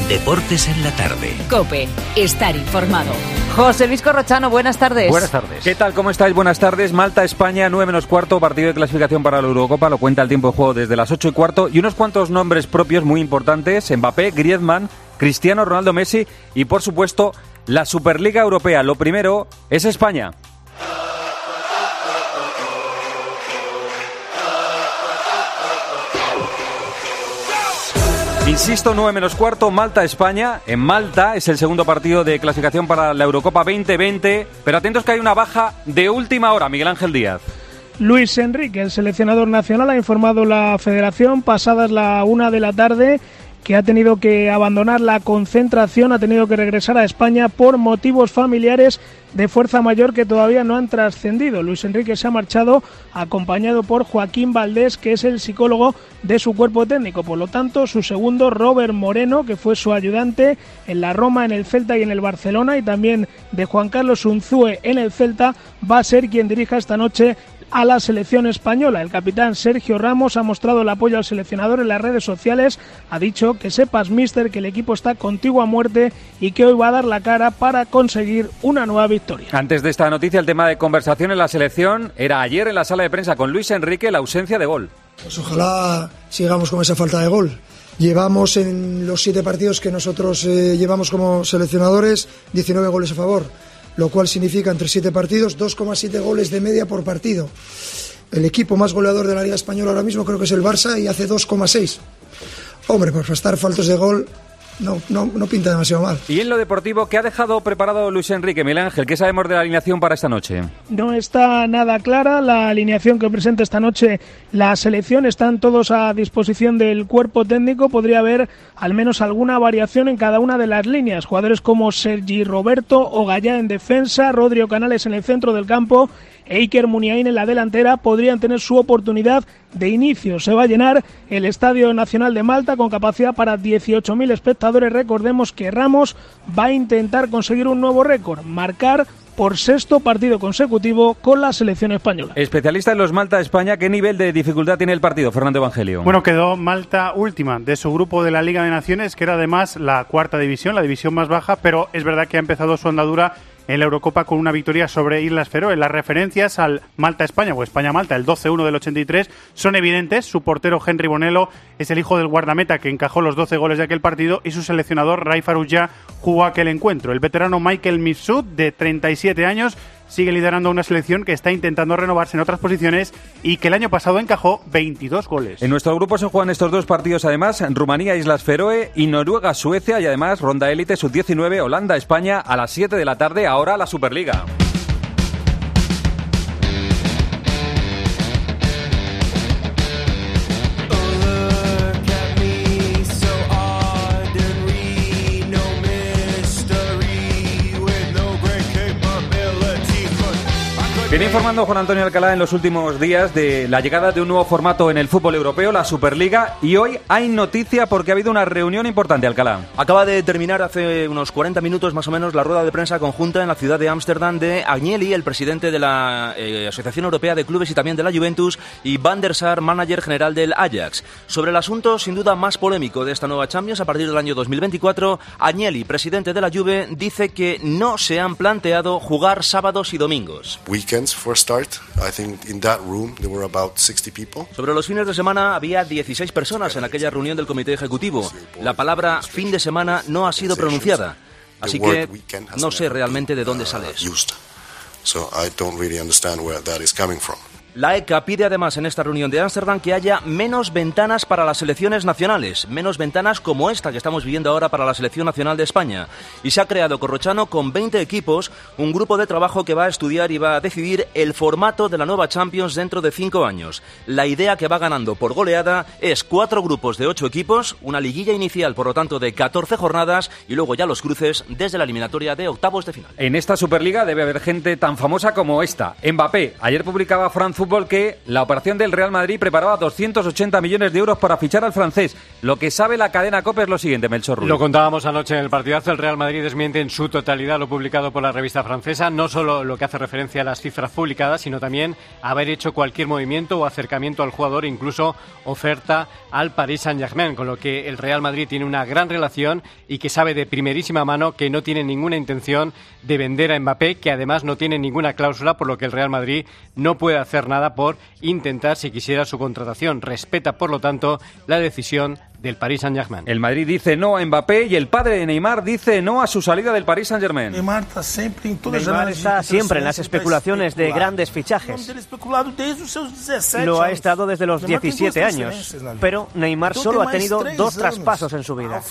Deportes en la tarde. COPE. Estar informado. José Luis Corrochano, buenas tardes. Buenas tardes. ¿Qué tal? ¿Cómo estáis? Buenas tardes. Malta-España, 9:15, partido de clasificación para la Eurocopa. Lo cuenta el tiempo de juego desde las 8:15. Y unos cuantos nombres propios muy importantes. Mbappé, Griezmann, Cristiano Ronaldo, Messi y, por supuesto, la Superliga Europea. Lo primero es España. Insisto, 9:15, Malta-España. En Malta es el segundo partido de clasificación para la Eurocopa 2020. Pero atentos que hay una baja de última hora, Miguel Ángel Díaz. Luis Enrique, el seleccionador nacional, ha informado la federación pasadas la 1 de la tarde que ha tenido que abandonar la concentración, ha tenido que regresar a España por motivos familiares de fuerza mayor que todavía no han trascendido. Luis Enrique se ha marchado acompañado por Joaquín Valdés, que es el psicólogo de su cuerpo técnico. Por lo tanto, su segundo, Robert Moreno, que fue su ayudante en la Roma, en el Celta y en el Barcelona, y también de Juan Carlos Unzúe en el Celta, va a ser quien dirija esta noche a la selección española. El capitán Sergio Ramos ha mostrado el apoyo al seleccionador en las redes sociales. Ha dicho que sepas, míster, que el equipo está contigo a muerte y que hoy va a dar la cara para conseguir una nueva victoria. Antes de esta noticia, el tema de conversación en la selección era ayer en la sala de prensa con Luis Enrique la ausencia de gol. Pues ojalá sigamos con esa falta de gol. Llevamos en los 7 partidos que nosotros llevamos como seleccionadores 19 goles a favor, lo cual significa entre 7 partidos 2,7 goles de media por partido. El equipo más goleador de la Liga Española ahora mismo creo que es el Barça y hace 2,6. Hombre, pues para estar faltos de gol no pinta demasiado mal. Y en lo deportivo, ¿qué ha dejado preparado Luis Enrique? Miguel Ángel, ¿qué sabemos de la alineación para esta noche? No está nada clara la alineación que presenta esta noche la selección. Están todos a disposición del cuerpo técnico. Podría haber al menos alguna variación en cada una de las líneas. Jugadores como Sergi Roberto o Gallá en defensa, Rodrigo Canales en el centro del campo, Iker Muniain en la delantera podrían tener su oportunidad de inicio. Se va a llenar el Estadio Nacional de Malta con capacidad para 18.000 espectadores. Recordemos que Ramos va a intentar conseguir un nuevo récord, marcar por 6º partido consecutivo con la selección española. Especialista en los Malta-España, ¿qué nivel de dificultad tiene el partido, Fernando Evangelio? Bueno, quedó Malta última de su grupo de la Liga de Naciones, que era además la 4ª división, la división más baja, pero es verdad que ha empezado su andadura en la Eurocopa con una victoria sobre Islas Feroe. Las referencias al Malta-España o España-Malta, el 12-1 del 83, son evidentes. Su portero Henry Bonello es el hijo del guardameta que encajó los 12 goles de aquel partido y su seleccionador Ray Farouja jugó aquel encuentro. El veterano Michael Mifsud, de 37 años, sigue liderando una selección que está intentando renovarse en otras posiciones y que el año pasado encajó 22 goles. En nuestro grupo se juegan estos dos partidos además, Rumanía, Islas Feroe y Noruega, Suecia, y además ronda élite sub-19, Holanda, España a las 7 de la tarde, ahora la Superliga. Viene informando Juan Antonio Alcalá en los últimos días de la llegada de un nuevo formato en el fútbol europeo, la Superliga, y hoy hay noticia porque ha habido una reunión importante, Alcalá. Acaba de terminar hace unos 40 minutos más o menos la rueda de prensa conjunta en la ciudad de Ámsterdam de Agnelli, el presidente de la Asociación Europea de Clubes y también de la Juventus, y Van der Sar, manager general del Ajax. Sobre el asunto sin duda más polémico de esta nueva Champions a partir del año 2024, Agnelli, presidente de la Juve, dice que no se han planteado jugar sábados y domingos. For a start, I think in that room there were about 60 people. Sobre los fines de semana había 16 personas en aquella reunión del comité ejecutivo. La palabra fin de semana no ha sido pronunciada, así que no sé realmente de dónde sale eso. So I don't really understand where that is coming from. La ECA pide además en esta reunión de Ámsterdam que haya menos ventanas para las selecciones nacionales, menos ventanas como esta que estamos viviendo ahora para la Selección Nacional de España. Y se ha creado, Corrochano, con 20 equipos, un grupo de trabajo que va a estudiar y va a decidir el formato de la nueva Champions dentro de 5 años. La idea que va ganando por goleada es 4 grupos de 8 equipos, una liguilla inicial, por lo tanto, de 14 jornadas y luego ya los cruces desde la eliminatoria de octavos de final. En esta Superliga debe haber gente tan famosa como esta. Mbappé. Ayer publicaba France fútbol que la operación del Real Madrid preparaba 280 millones de euros para fichar al francés. Lo que sabe la cadena COPE es lo siguiente, Melchor Ruiz. Lo contábamos anoche en el partidazo. El Real Madrid desmiente en su totalidad lo publicado por la revista francesa, no solo lo que hace referencia a las cifras publicadas, sino también haber hecho cualquier movimiento o acercamiento al jugador, incluso oferta al Paris Saint-Germain, con lo que el Real Madrid tiene una gran relación y que sabe de primerísima mano que no tiene ninguna intención de vender a Mbappé, que además no tiene ninguna cláusula, por lo que el Real Madrid no puede hacer nada por intentar, si quisiera, su contratación. Respeta, por lo tanto, la decisión del Paris Saint-Germain. El Madrid dice no a Mbappé y el padre de Neymar dice no a su salida del Paris Saint-Germain. Neymar está siempre en las especulaciones de grandes fichajes. Lo ha estado desde los 17 años, pero Neymar solo ha tenido 2 traspasos en su vida.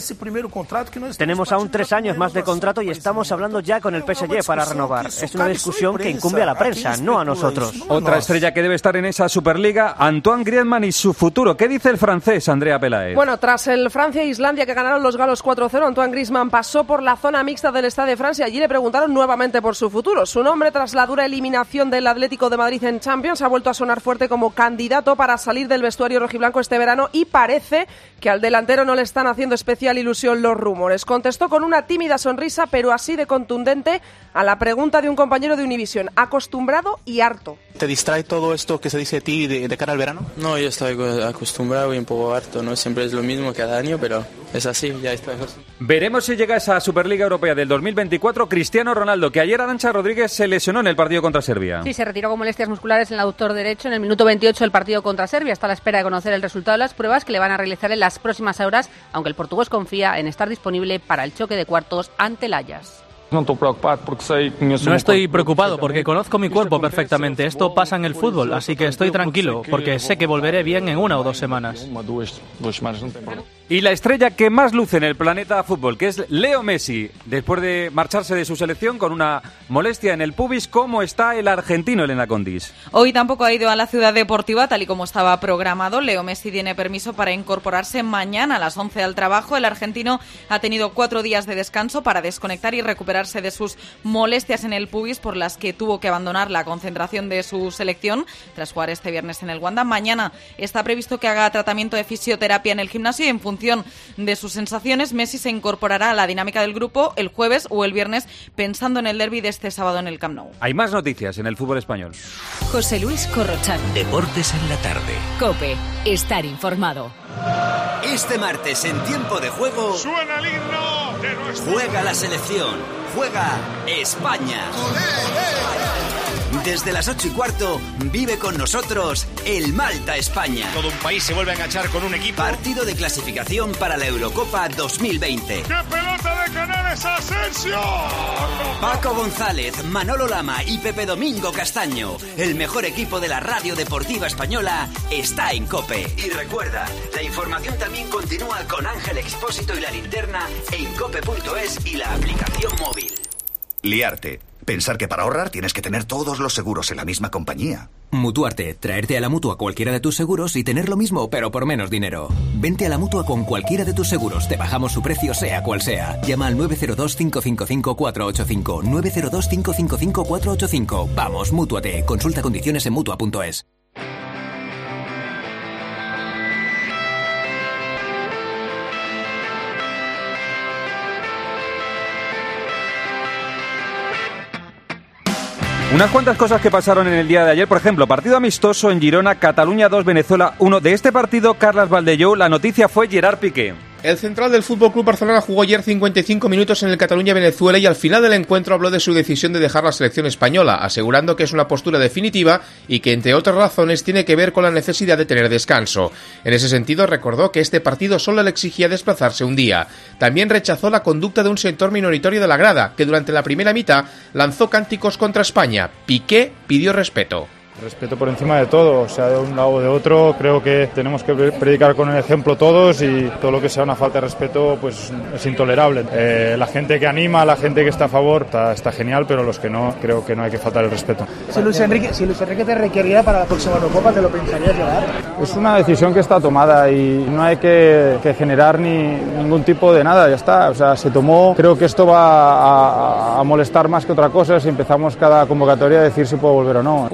Tenemos aún 3 años más de contrato y estamos hablando ya con el PSG para renovar. Es una discusión que incumbe a la prensa, no a nosotros. Otra estrella que debe estar en esa Superliga, Antoine Griezmann y su futuro. ¿Qué dice el francés, Andrea Peláez? Bueno, tras el Francia e Islandia que ganaron los galos 4-0, Antoine Griezmann pasó por la zona mixta del Stade de Francia. Allí le preguntaron nuevamente por su futuro. Su nombre, tras la dura eliminación del Atlético de Madrid en Champions, ha vuelto a sonar fuerte como candidato para salir del vestuario rojiblanco este verano y parece que al delantero no le están haciendo especial ilusión los rumores. Contestó con una tímida sonrisa, pero así de contundente, a la pregunta de un compañero de Univisión: acostumbrado y harto. ¿Te distrae todo esto que se dice de ti de cara al verano? No, yo estoy acostumbrado y un poco harto, ¿no? Siempre es lo mismo cada año, pero es así, ya está. Veremos si llega a esa Superliga Europea del 2024 Cristiano Ronaldo, que ayer Arantxa Rodríguez se lesionó en el partido contra Serbia. Sí, se retiró con molestias musculares en el aductor derecho en el minuto 28 del partido contra Serbia. Está a la espera de conocer el resultado de las pruebas que le van a realizar en las próximas horas, aunque el portugués confía en estar disponible para el choque de cuartos ante el Ajax. No estoy preocupado porque conozco mi cuerpo perfectamente. Esto pasa en el fútbol, así que estoy tranquilo porque sé que volveré bien en 1 o 2 semanas. Y la estrella que más luce en el planeta fútbol, que es Leo Messi, después de marcharse de su selección con una molestia en el pubis. ¿Cómo está el argentino, Elena Condis? Hoy tampoco ha ido a la ciudad deportiva tal y como estaba programado. Leo Messi tiene permiso para incorporarse mañana a las 11 al trabajo. El argentino ha tenido 4 días de descanso para desconectar y recuperarse de sus molestias en el pubis, por las que tuvo que abandonar la concentración de su selección tras jugar este viernes en el Wanda. Mañana está previsto que haga tratamiento de fisioterapia en el gimnasio y en función de sus sensaciones, Messi se incorporará a la dinámica del grupo el jueves o el viernes, pensando en el derbi de este sábado en el Camp Nou. Hay más noticias en el fútbol español. José Luis Corrochano. Deportes en la tarde. COPE. Estar informado. Este martes en Tiempo de Juego suena el himno de nuestro... Juega la selección. Juega España. Desde las 8:15 vive con nosotros el Malta-España. Todo un país se vuelve a enganchar con un equipo. Partido de clasificación para la Eurocopa 2020. ¡Qué pelota de Canales, Asensio! Paco González, Manolo Lama y Pepe Domingo Castaño, el mejor equipo de la radio deportiva española, está en COPE. Y recuerda, la información también continúa con Ángel Expósito y La Linterna en cope.es y la aplicación móvil. Liarte. Pensar que para ahorrar tienes que tener todos los seguros en la misma compañía. Mutuarte. Traerte a la Mutua cualquiera de tus seguros y tener lo mismo, pero por menos dinero. Vente a la Mutua con cualquiera de tus seguros. Te bajamos su precio, sea cual sea. Llama al 902-555-485. 902-555-485. Vamos, Mútuate. Consulta condiciones en Mutua.es. Unas cuantas cosas que pasaron en el día de ayer. Por ejemplo, partido amistoso en Girona, Cataluña 2, Venezuela 1. De este partido, Carles Valdellou, la noticia fue Gerard Piqué. El central del FC Barcelona jugó ayer 55 minutos en el Cataluña-Venezuela y al final del encuentro habló de su decisión de dejar la selección española, asegurando que es una postura definitiva y que, entre otras razones, tiene que ver con la necesidad de tener descanso. En ese sentido, recordó que este partido solo le exigía desplazarse un día. También rechazó la conducta de un sector minoritario de la grada, que durante la primera mitad lanzó cánticos contra España. Piqué pidió respeto. Respeto por encima de todo, sea de un lado o de otro. Creo que tenemos que predicar con el ejemplo todos y todo lo que sea una falta de respeto pues es intolerable. La gente que anima, la gente que está a favor está genial, pero los que no, creo que no hay que faltar el respeto. Si Luis Enrique te requeriera para la próxima Eurocopa, ¿te lo pensarías llevar? Es una decisión que está tomada y no hay que generar ningún tipo de nada, ya está. O sea, se tomó. Creo que esto va a molestar más que otra cosa si empezamos cada convocatoria a decir si puedo volver o no. Una mirada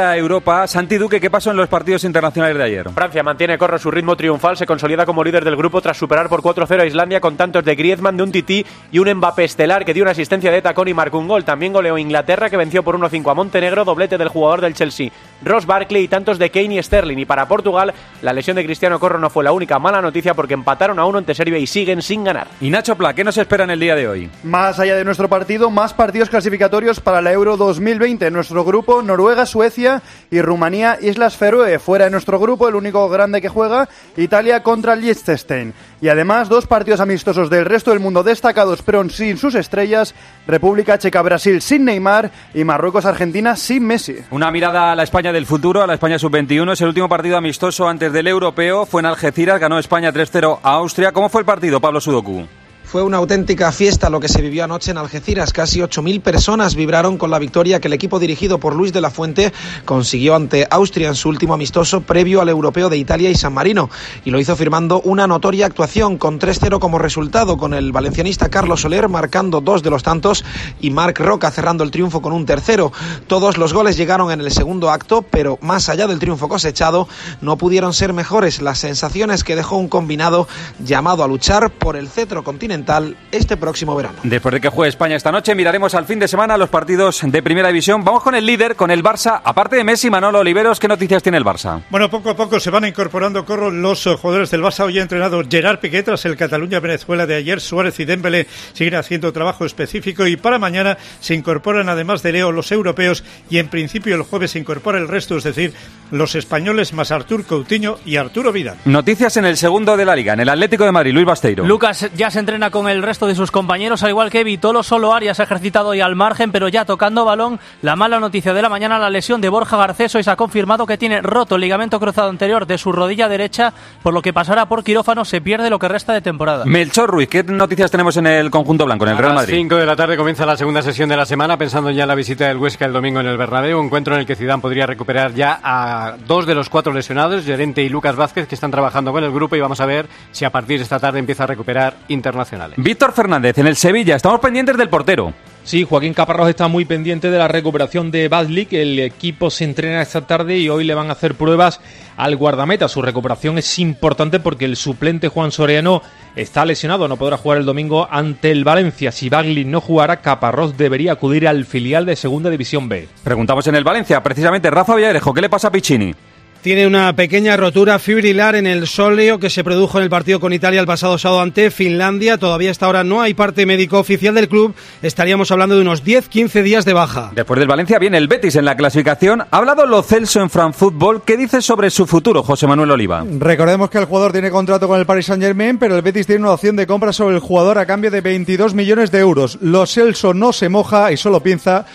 a Europa. Santi Duque, ¿qué pasó en los partidos internacionales de ayer? Francia mantiene su ritmo triunfal, se consolida como líder del grupo tras superar por 4-0 a Islandia con tantos de Griezmann, de Umtiti y un Mbappé estelar que dio una asistencia de tacón y marcó un gol. También goleó Inglaterra, que venció por 1-5 a Montenegro, doblete del jugador del Chelsea, Ross Barkley, y tantos de Kane y Sterling. Y para Portugal, la lesión de Cristiano Corro no fue la única mala noticia, porque empataron a 1 ante Serbia y siguen sin ganar. Y Nacho Pla, ¿qué nos espera en el día de hoy? Más allá de nuestro partido, más partidos clasificatorios para la Euro 2020. En nuestro grupo, Noruega, Suecia y Rumanía, Islas Feroe. Fuera de nuestro grupo, el único grande que juega, Italia contra Liechtenstein. Y además, 2 partidos amistosos del resto del mundo destacados, pero sin sus estrellas: República Checa-Brasil sin Neymar y Marruecos-Argentina sin Messi. Una mirada a la España del futuro, a la España sub-21. Es el último partido amistoso antes del europeo. Fue en Algeciras, ganó España 3-0 a Austria. ¿Cómo fue el partido, Pablo Sudoku? Fue una auténtica fiesta lo que se vivió anoche en Algeciras. Casi 8.000 personas vibraron con la victoria que el equipo dirigido por Luis de la Fuente consiguió ante Austria en su último amistoso previo al europeo de Italia y San Marino. Y lo hizo firmando una notoria actuación con 3-0 como resultado, con el valencianista Carlos Soler marcando 2 de los tantos y Marc Roca cerrando el triunfo con un tercero. Todos los goles llegaron en el segundo acto, pero más allá del triunfo cosechado, no pudieron ser mejores las sensaciones que dejó un combinado llamado a luchar por el cetro continental este próximo verano. Después de que juegue España esta noche, miraremos al fin de semana los partidos de Primera División. Vamos con el líder, con el Barça. Aparte de Messi, Manolo Oliveros, ¿qué noticias tiene el Barça? Bueno, poco a poco se van incorporando, Corro, los jugadores del Barça. Hoy ha entrenado Gerard Piqué tras el Cataluña-Venezuela de ayer. Suárez y Dembélé siguen haciendo trabajo específico, y para mañana se incorporan, además de Leo, los europeos, y en principio el jueves se incorpora el resto, es decir, los españoles más Artur Coutinho y Arturo Vidal. Noticias en el segundo de la Liga, en el Atlético de Madrid, Luis Basteiro. Lucas ya se entrena con el resto de sus compañeros, al igual que Vitolo. Solo Arias ha ejercitado y al margen, pero ya tocando balón. La mala noticia de la mañana, la lesión de Borja Garcés. Hoy se ha confirmado que tiene roto el ligamento cruzado anterior de su rodilla derecha, por lo que pasará por quirófano. Se pierde lo que resta de temporada. Melchor Ruiz, ¿qué noticias tenemos en el conjunto blanco, en el Real Madrid? A las 5 de la tarde comienza la segunda sesión de la semana, pensando ya en la visita del Huesca el domingo en el Bernabéu, encuentro en el que Zidane podría recuperar ya a 2 de los 4 lesionados, Llorente y Lucas Vázquez, que están trabajando con el grupo, y vamos a ver si a partir de esta tarde empieza a recuperar internacionales. Víctor Fernández, en el Sevilla, estamos pendientes del portero. Sí, Joaquín Caparrós está muy pendiente de la recuperación de Badlik. El equipo se entrena esta tarde y hoy le van a hacer pruebas al guardameta. Su recuperación es importante porque el suplente Juan Soriano está lesionado, no podrá jugar el domingo ante el Valencia. Si Badlik no jugara, Caparrós debería acudir al filial de Segunda División B. Preguntamos en el Valencia, precisamente, Rafa Villarejo, ¿qué le pasa a Piccini? Tiene una pequeña rotura fibrilar en el sóleo que se produjo en el partido con Italia el pasado sábado ante Finlandia. Todavía hasta ahora no hay parte médico oficial del club. Estaríamos hablando de unos 10-15 días de baja. Después del Valencia viene el Betis en la clasificación. Ha hablado Lo Celso en France Football. ¿Qué dice sobre su futuro, José Manuel Oliva? Recordemos que el jugador tiene contrato con el Paris Saint-Germain, pero el Betis tiene una opción de compra sobre el jugador a cambio de 22 millones de euros. Lo Celso no se moja y solo piensa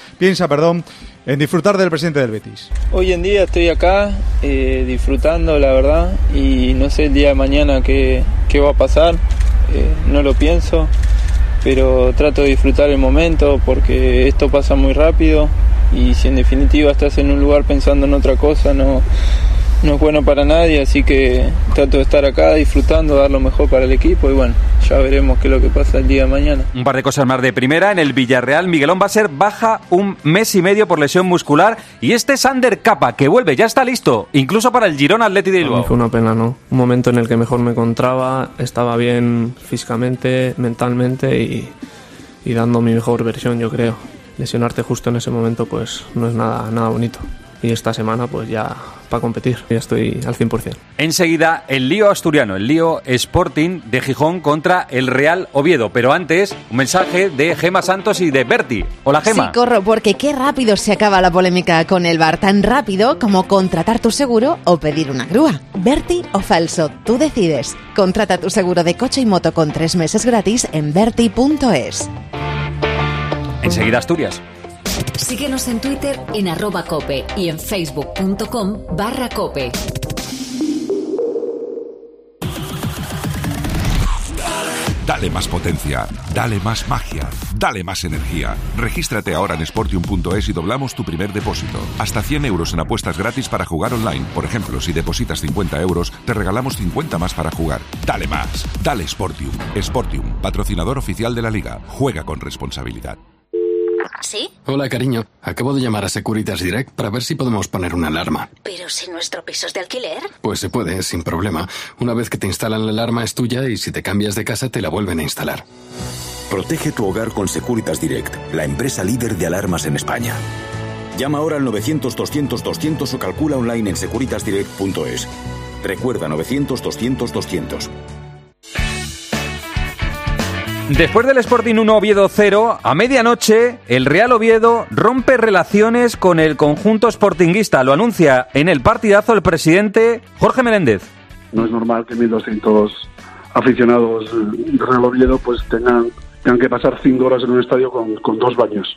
en disfrutar del presidente del Betis. Hoy en día estoy acá disfrutando, la verdad, y no sé el día de mañana qué va a pasar, no lo pienso, pero trato de disfrutar el momento porque esto pasa muy rápido, y si en definitiva estás en un lugar pensando en otra cosa, no es bueno para nadie, así que trato de estar acá disfrutando, dar lo mejor para el equipo, y bueno, ya veremos qué es lo que pasa el día de mañana. Un par de cosas más de primera. En el Villarreal, Miguelón va a ser baja 1 mes y medio por lesión muscular, y este es Ander Capa, que vuelve, ya está listo, incluso para el Girona Athletic de Bilbao. Fue una pena, ¿no? Un momento en el que mejor me encontraba, estaba bien físicamente, mentalmente y dando mi mejor versión, yo creo. Lesionarte justo en ese momento pues no es nada bonito. Y esta semana pues ya para competir, ya estoy al 100%. Enseguida el lío asturiano, el lío Sporting de Gijón contra el Real Oviedo. Pero antes, un mensaje de Gema Santos y de Berti. Hola, Gema. Sí, corro, porque qué rápido se acaba la polémica con el bar. Tan rápido como contratar tu seguro o pedir una grúa. Berti o falso, tú decides. Contrata tu seguro de coche y moto con 3 meses gratis en berti.es. Enseguida Asturias. Síguenos en Twitter en @cope y en facebook.com/cope. Dale más potencia, dale más magia, dale más energía. Regístrate ahora en Sportium.es y doblamos tu primer depósito. Hasta 100 euros en apuestas gratis para jugar online. Por ejemplo, si depositas 50 euros, te regalamos 50 más para jugar. Dale más, dale Sportium. Sportium, patrocinador oficial de la Liga. Juega con responsabilidad. ¿Sí? Hola, cariño. Acabo de llamar a Securitas Direct para ver si podemos poner una alarma. ¿Pero si nuestro piso es de alquiler? Pues se puede, sin problema. Una vez que te instalan la alarma es tuya y si te cambias de casa te la vuelven a instalar. Protege tu hogar con Securitas Direct, la empresa líder de alarmas en España. Llama ahora al 900-200-200 o calcula online en securitasdirect.es. Recuerda, 900-200-200. Después del Sporting 1 Oviedo 0, a medianoche el Real Oviedo rompe relaciones con el conjunto sportinguista. Lo anuncia en el partidazo el presidente Jorge Meléndez. No es normal que 1.200 aficionados del Real Oviedo pues tengan que pasar 5 horas en un estadio con 2 baños,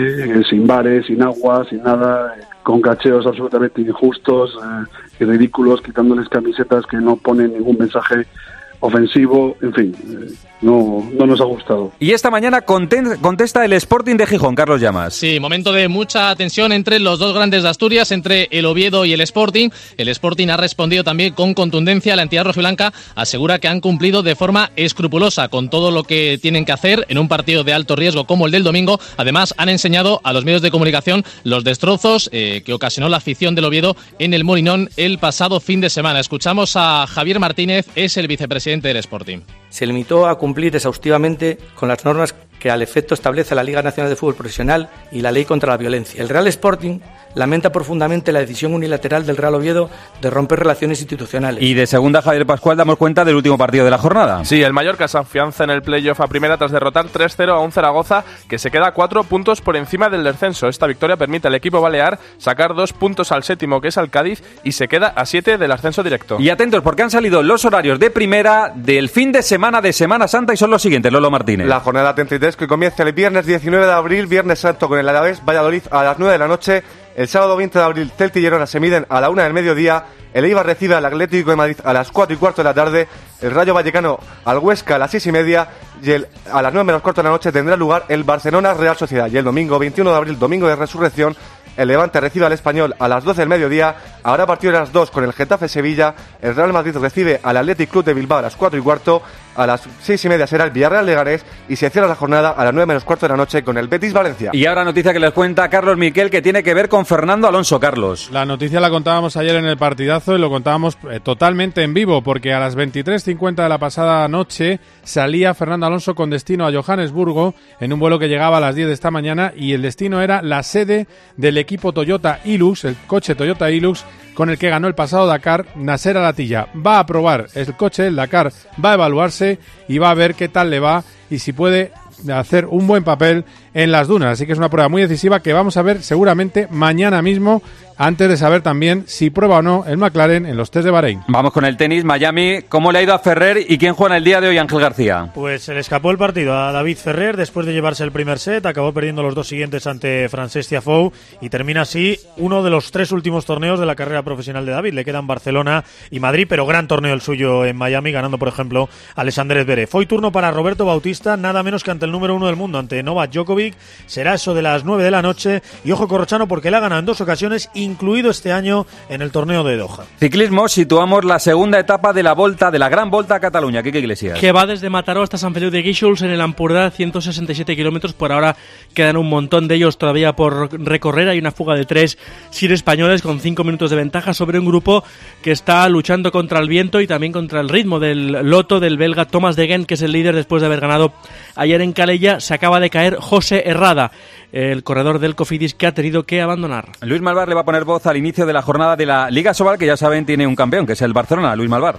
sin bares, sin agua, sin nada, con cacheos absolutamente injustos y ridículos, quitándoles camisetas que no ponen ningún mensaje ofensivo, en fin, no nos ha gustado. Y esta mañana contesta el Sporting de Gijón, Carlos Llamas. Sí, momento de mucha tensión entre los dos grandes de Asturias, entre el Oviedo y el Sporting. El Sporting ha respondido también con contundencia. La entidad rojiblanca asegura que han cumplido de forma escrupulosa con todo lo que tienen que hacer en un partido de alto riesgo como el del domingo. Además, han enseñado a los medios de comunicación los destrozos que ocasionó la afición del Oviedo en el Molinón el pasado fin de semana. Escuchamos a Javier Martínez, es el vicepresidente del Sporting. Se limitó a cumplir exhaustivamente con las normas que al efecto establece la Liga Nacional de Fútbol Profesional y la Ley contra la Violencia. El Real Sporting lamenta profundamente la decisión unilateral del Real Oviedo de romper relaciones institucionales. Y de segunda, Javier Pascual, damos cuenta del último partido de la jornada. Sí, el Mallorca se afianza en el playoff a primera tras derrotar 3-0 a un Zaragoza que se queda 4 puntos por encima del descenso. Esta victoria permite al equipo balear sacar 2 puntos al séptimo, que es al Cádiz, y se queda a 7 del ascenso directo. Y atentos, porque han salido los horarios de primera del fin de Semana Santa y son los siguientes, Lolo Martínez. La jornada 33 que comienza el viernes 19 de abril, Viernes Santo con el Alavés Valladolid a las 9 de la noche. El sábado 20 de abril, Celta y Girona se miden a la 1 del mediodía. El Eibar recibe al Atlético de Madrid a las 4:15 de la tarde. El Rayo Vallecano al Huesca a las 6:30. Y a las 9:15 de la noche tendrá lugar el Barcelona Real Sociedad. Y el domingo 21 de abril, domingo de Resurrección, el Levante recibe al Español a las 12 del mediodía. Habrá partido a las 2 con el Getafe Sevilla. El Real Madrid recibe al Athletic Club de Bilbao a las 4:15. A las 6:30 será el Villarreal Leganés y se cierra la jornada a las 9:15 de la noche con el Betis Valencia. Y ahora noticia que les cuenta Carlos Miquel, que tiene que ver con Fernando Alonso. Carlos. La noticia la contábamos ayer en el partidazo y lo contábamos totalmente en vivo, porque a las 23:50 de la pasada noche salía Fernando Alonso con destino a Johannesburgo en un vuelo que llegaba a las 10 de esta mañana, y el destino era la sede del equipo Toyota Hilux, el coche Toyota Hilux con el que ganó el pasado Dakar Nasser Al-Attiyah. Va a probar el coche, el Dakar va a evaluarse y va a ver qué tal le va y si puede hacer un buen papel en las dunas. Así que es una prueba muy decisiva que vamos a ver seguramente mañana mismo, antes de saber también si prueba o no el McLaren en los test de Bahrein. Vamos con el tenis, Miami. ¿Cómo le ha ido a Ferrer y quién juega en el día de hoy, Ángel García? Pues se le escapó el partido a David Ferrer después de llevarse el primer set. Acabó perdiendo los 2 siguientes ante Frances Tiafoe y termina así uno de los 3 últimos torneos de la carrera profesional de David. Le quedan Barcelona y Madrid, pero gran torneo el suyo en Miami, ganando por ejemplo a Alexander Zverev. Hoy turno para Roberto Bautista, nada menos que ante el número 1 del mundo, ante Novak Djokovic. Será eso de las 9 de la noche y ojo Corrochano, porque le ha ganado en 2 ocasiones, incluido este año en el torneo de Doha. Ciclismo, situamos la segunda etapa de la Volta, de la Gran Volta a Cataluña. Quique Iglesias. Que va desde Mataró hasta Sant Feliu de Guíxols en el Ampurdá, 167 kilómetros. Por ahora quedan un montón de ellos todavía por recorrer. Hay una fuga de 3 Sir españoles con 5 minutos de ventaja sobre un grupo que está luchando contra el viento y también contra el ritmo del loto del belga Thomas de Gent, que es el líder después de haber ganado ayer en Calella. Se acaba de caer José Herrada, el corredor del Cofidis, que ha tenido que abandonar. Luis Malvar le va a poner voz al inicio de la jornada de la Liga Sobal, que ya saben tiene un campeón, que es el Barcelona. Luis Malvar.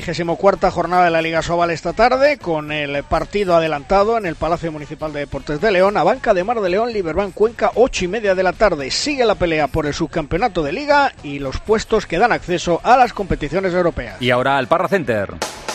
24ª jornada de la Liga Sobal esta tarde, con el partido adelantado en el Palacio Municipal de Deportes de León. Abanca de Mar de León, Liberbank Cuenca, 8:30 de la tarde. Sigue la pelea por el subcampeonato de Liga y los puestos que dan acceso a las competiciones europeas. Y ahora al Parra Center.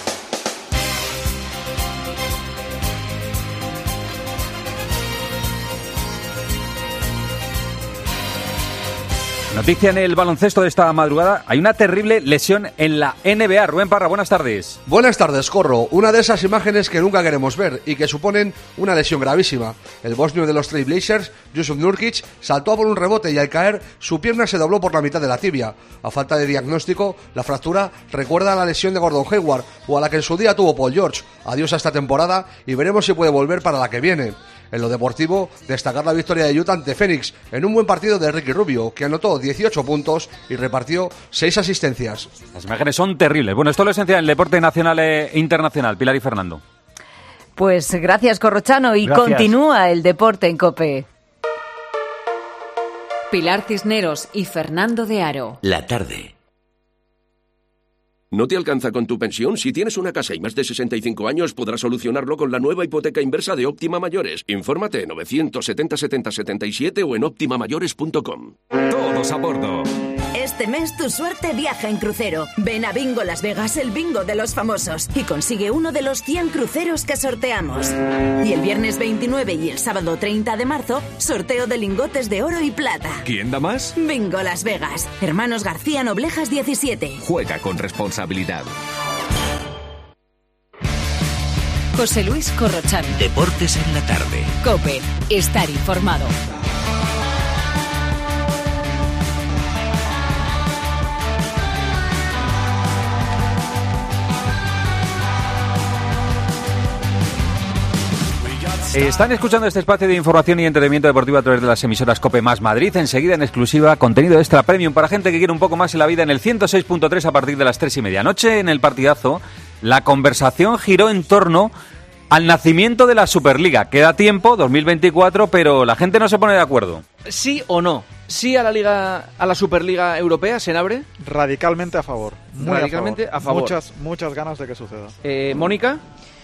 Noticia en el baloncesto de esta madrugada. Hay una terrible lesión en la NBA. Rubén Parra, buenas tardes. Buenas tardes, Corro. Una de esas imágenes que nunca queremos ver y que suponen una lesión gravísima. El bosnio de los Trail Blazers, Jusuf Nurkic, saltó por un rebote y al caer su pierna se dobló por la mitad de la tibia. A falta de diagnóstico, la fractura recuerda a la lesión de Gordon Hayward o a la que en su día tuvo Paul George. Adiós a esta temporada y veremos si puede volver para la que viene. En lo deportivo, destacar la victoria de Utah ante Phoenix en un buen partido de Ricky Rubio, que anotó 18 puntos y repartió 6 asistencias. Las imágenes son terribles. Bueno, esto es lo esencial en el deporte nacional e internacional. Pilar y Fernando. Pues gracias, Corrochano, y Gracias. Continúa el deporte en COPE. Pilar Cisneros y Fernando de Aro. La tarde. ¿No te alcanza con tu pensión? Si tienes una casa y más de 65 años, podrás solucionarlo con la nueva hipoteca inversa de Óptima Mayores. Infórmate en 970 70 77 o en optimamayores.com. Todos a bordo. Este mes tu suerte viaja en crucero. Ven a Bingo Las Vegas, el bingo de los famosos, y consigue uno de los 100 cruceros que sorteamos. Y el viernes 29 y el sábado 30 de marzo, sorteo de lingotes de oro y plata. ¿Quién da más? Bingo Las Vegas. Hermanos García Noblejas 17. Juega con responsabilidad. José Luis Corrochano. Deportes en la tarde. COPE. Estar informado. Están escuchando este espacio de información y entretenimiento deportivo a través de las emisoras COPE más Madrid. Enseguida, en exclusiva, contenido extra premium para gente que quiere un poco más en la vida en el 106.3 a partir de las 3:30. Anoche, en el partidazo, la conversación giró en torno al nacimiento de la Superliga. Queda tiempo, 2024, pero la gente no se pone de acuerdo. ¿Sí o no? ¿Sí a la Liga, a la Superliga Europea, Senabre? Radicalmente a favor. Radicalmente a favor. Muchas ganas de que suceda. ¿Mónica?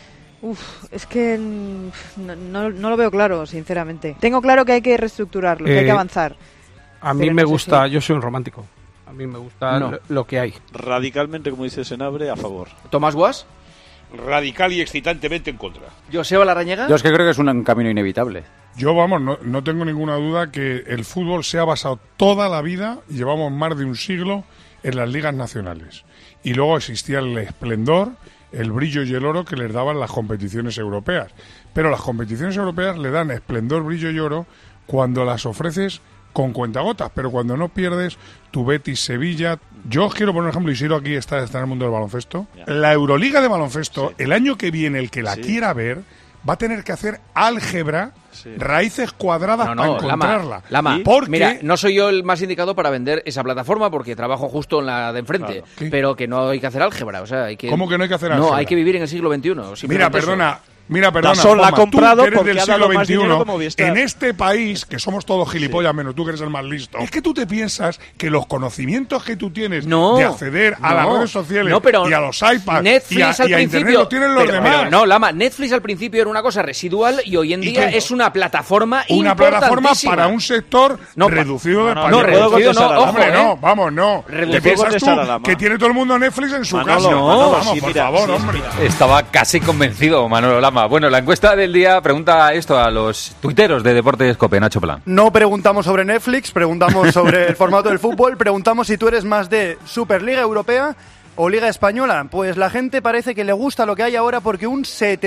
Es que no lo veo claro, sinceramente. Tengo claro que hay que reestructurarlo, que hay que avanzar. A mí me gusta, yo soy un romántico. A mí me gusta lo que hay. Radicalmente, como dice Senabre, a favor. ¿Tomás Guas? Radical y excitantemente en contra. ¿Joseba Larrañaga? Yo es que creo que es un camino inevitable. Yo, no tengo ninguna duda que el fútbol se ha basado toda la vida, llevamos más de un siglo, en las ligas nacionales. Y luego existía el esplendor, el brillo y el oro que les daban las competiciones europeas. Pero las competiciones europeas le dan esplendor, brillo y oro cuando las ofreces con cuentagotas, pero cuando no pierdes tu Betis, Sevilla. Yo os quiero poner un ejemplo, y Siro aquí está en el mundo del baloncesto. La Euroliga de baloncesto, el año que viene, el que la quiera ver, va a tener que hacer álgebra, raíces cuadradas para encontrarla. Lama, porque... mira, no soy yo el más indicado para vender esa plataforma porque trabajo justo en la de enfrente, pero que no hay que hacer álgebra. O sea, hay que... ¿Cómo que no hay que hacer álgebra? No, hay que vivir en el siglo XXI. Mira, perdona, Sol ha comprado tú, que eres porque del ha siglo dado más dinero como XXI, Movistar. en este país, que somos todos gilipollas, menos tú que eres el más listo, es que tú te piensas que los conocimientos que tú tienes de acceder a las redes sociales y a los iPads Netflix y a Internet los tienen los demás. Pero no, Lama, Netflix al principio era una cosa residual y hoy en día es una plataforma importantísima. Para un sector reducido de español. No, reducido no, ojo, hombre, no. ¿Te piensas tú que tiene todo el mundo Netflix en su casa? Vamos, por favor, hombre. Estaba casi convencido Manolo Lama. Bueno, la encuesta del día pregunta esto a los tuiteros de Deportes COPE, Nacho Plan. No preguntamos sobre Netflix, preguntamos sobre el formato del fútbol, preguntamos si tú eres más de Superliga Europea o Liga Española. Pues la gente parece que le gusta lo que hay ahora porque un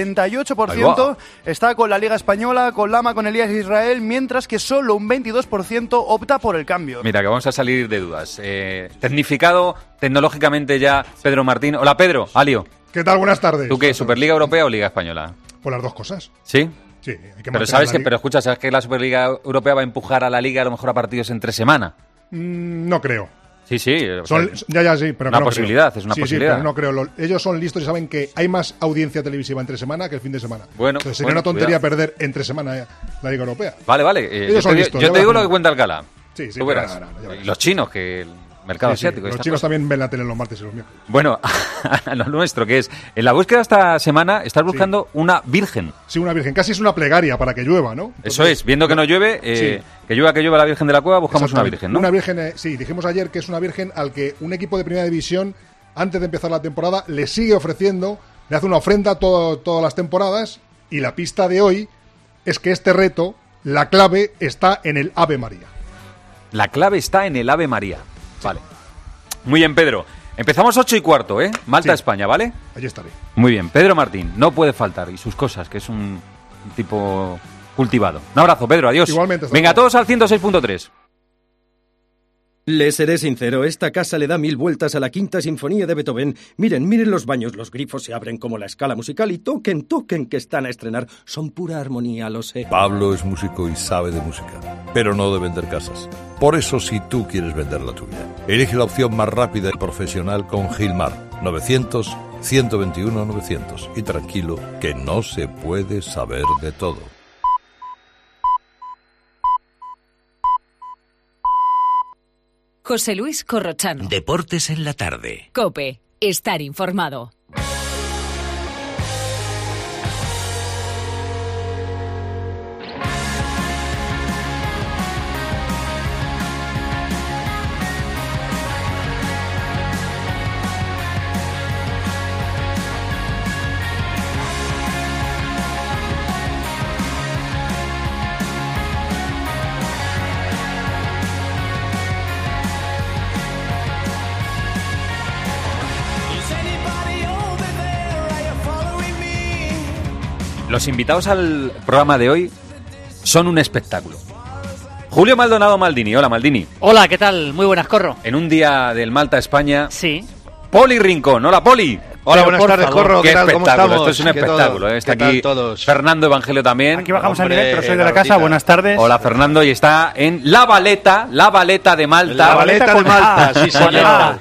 78% está con la Liga Española, con Lama, con Elías Israel, mientras que solo un 22% opta por el cambio. Mira, que vamos a salir de dudas. Tecnificado tecnológicamente ya Pedro Martín. Hola Pedro, Alio. ¿Qué tal? Buenas tardes. ¿Tú qué, Superliga Europea o Liga Española? Pues las dos cosas. ¿Sí? Sí, hay que pero sabes que la Superliga Europea va a empujar a la Liga a lo mejor a partidos entre semana. No creo. Sí. Sí, pero una posibilidad, es una posibilidad. Sí, pero no creo. Ellos son listos y saben que hay más audiencia televisiva entre semana que el fin de semana. Bueno, entonces sería una tontería perder entre semana la Liga Europea. Vale. Ellos son listos, yo te digo lo que cuenta Alcalá. Sí. Tú verás. Y los chinos, que... mercado asiático. Los chinos también ven la tele los martes y los miércoles. Bueno, a lo nuestro, que es, en la búsqueda esta semana estás buscando una virgen. Sí, una virgen. Casi es una plegaria para que llueva, ¿no? Entonces, eso es, viendo que no llueve, que llueva la Virgen de la Cueva, buscamos una virgen, ¿no? Una virgen, sí, dijimos ayer que es una virgen al que un equipo de Primera División, antes de empezar la temporada, le sigue ofreciendo, le hace una ofrenda todas las temporadas, y la pista de hoy es que este reto, la clave está en el Ave María. La clave está en el Ave María. Vale. Muy bien, Pedro. Empezamos 8:15, ¿eh? Malta-España, ¿vale? Allí estaré. Muy bien. Pedro Martín, no puede faltar. Y sus cosas, que es un tipo cultivado. Un abrazo, Pedro. Adiós. Igualmente. Venga, todos al 106.3. Les seré sincero, esta casa le da 1000 vueltas a la Quinta Sinfonía de Beethoven. Miren los baños, los grifos se abren como la escala musical y toquen, que están a estrenar. Son pura armonía, lo sé. Pablo es músico y sabe de música, pero no de vender casas. Por eso, si tú quieres vender la tuya, elige la opción más rápida y profesional con Gilmar. 900-121-900. Y tranquilo, que no se puede saber de todo. José Luis Corrochano. Deportes en la tarde. COPE. Estar informado. Los invitados al programa de hoy son un espectáculo. Julio Maldonado Maldini. Hola, Maldini. Hola, ¿qué tal? Muy buenas, Corro. En un día del Malta, España. Sí. Poli Rincón. Hola, Poli. Hola, buenas tardes, Corro. Qué ¿Qué tal? ¿Cómo espectáculo. estamos? Esto es un espectáculo. Está aquí todos? Fernando Evangelio también. Aquí bajamos al Hombre, nivel, pero soy de la Garotita. casa. Buenas tardes. Hola, Fernando. Y está en La Valeta de Malta. La Valeta de Malta, sí, señor.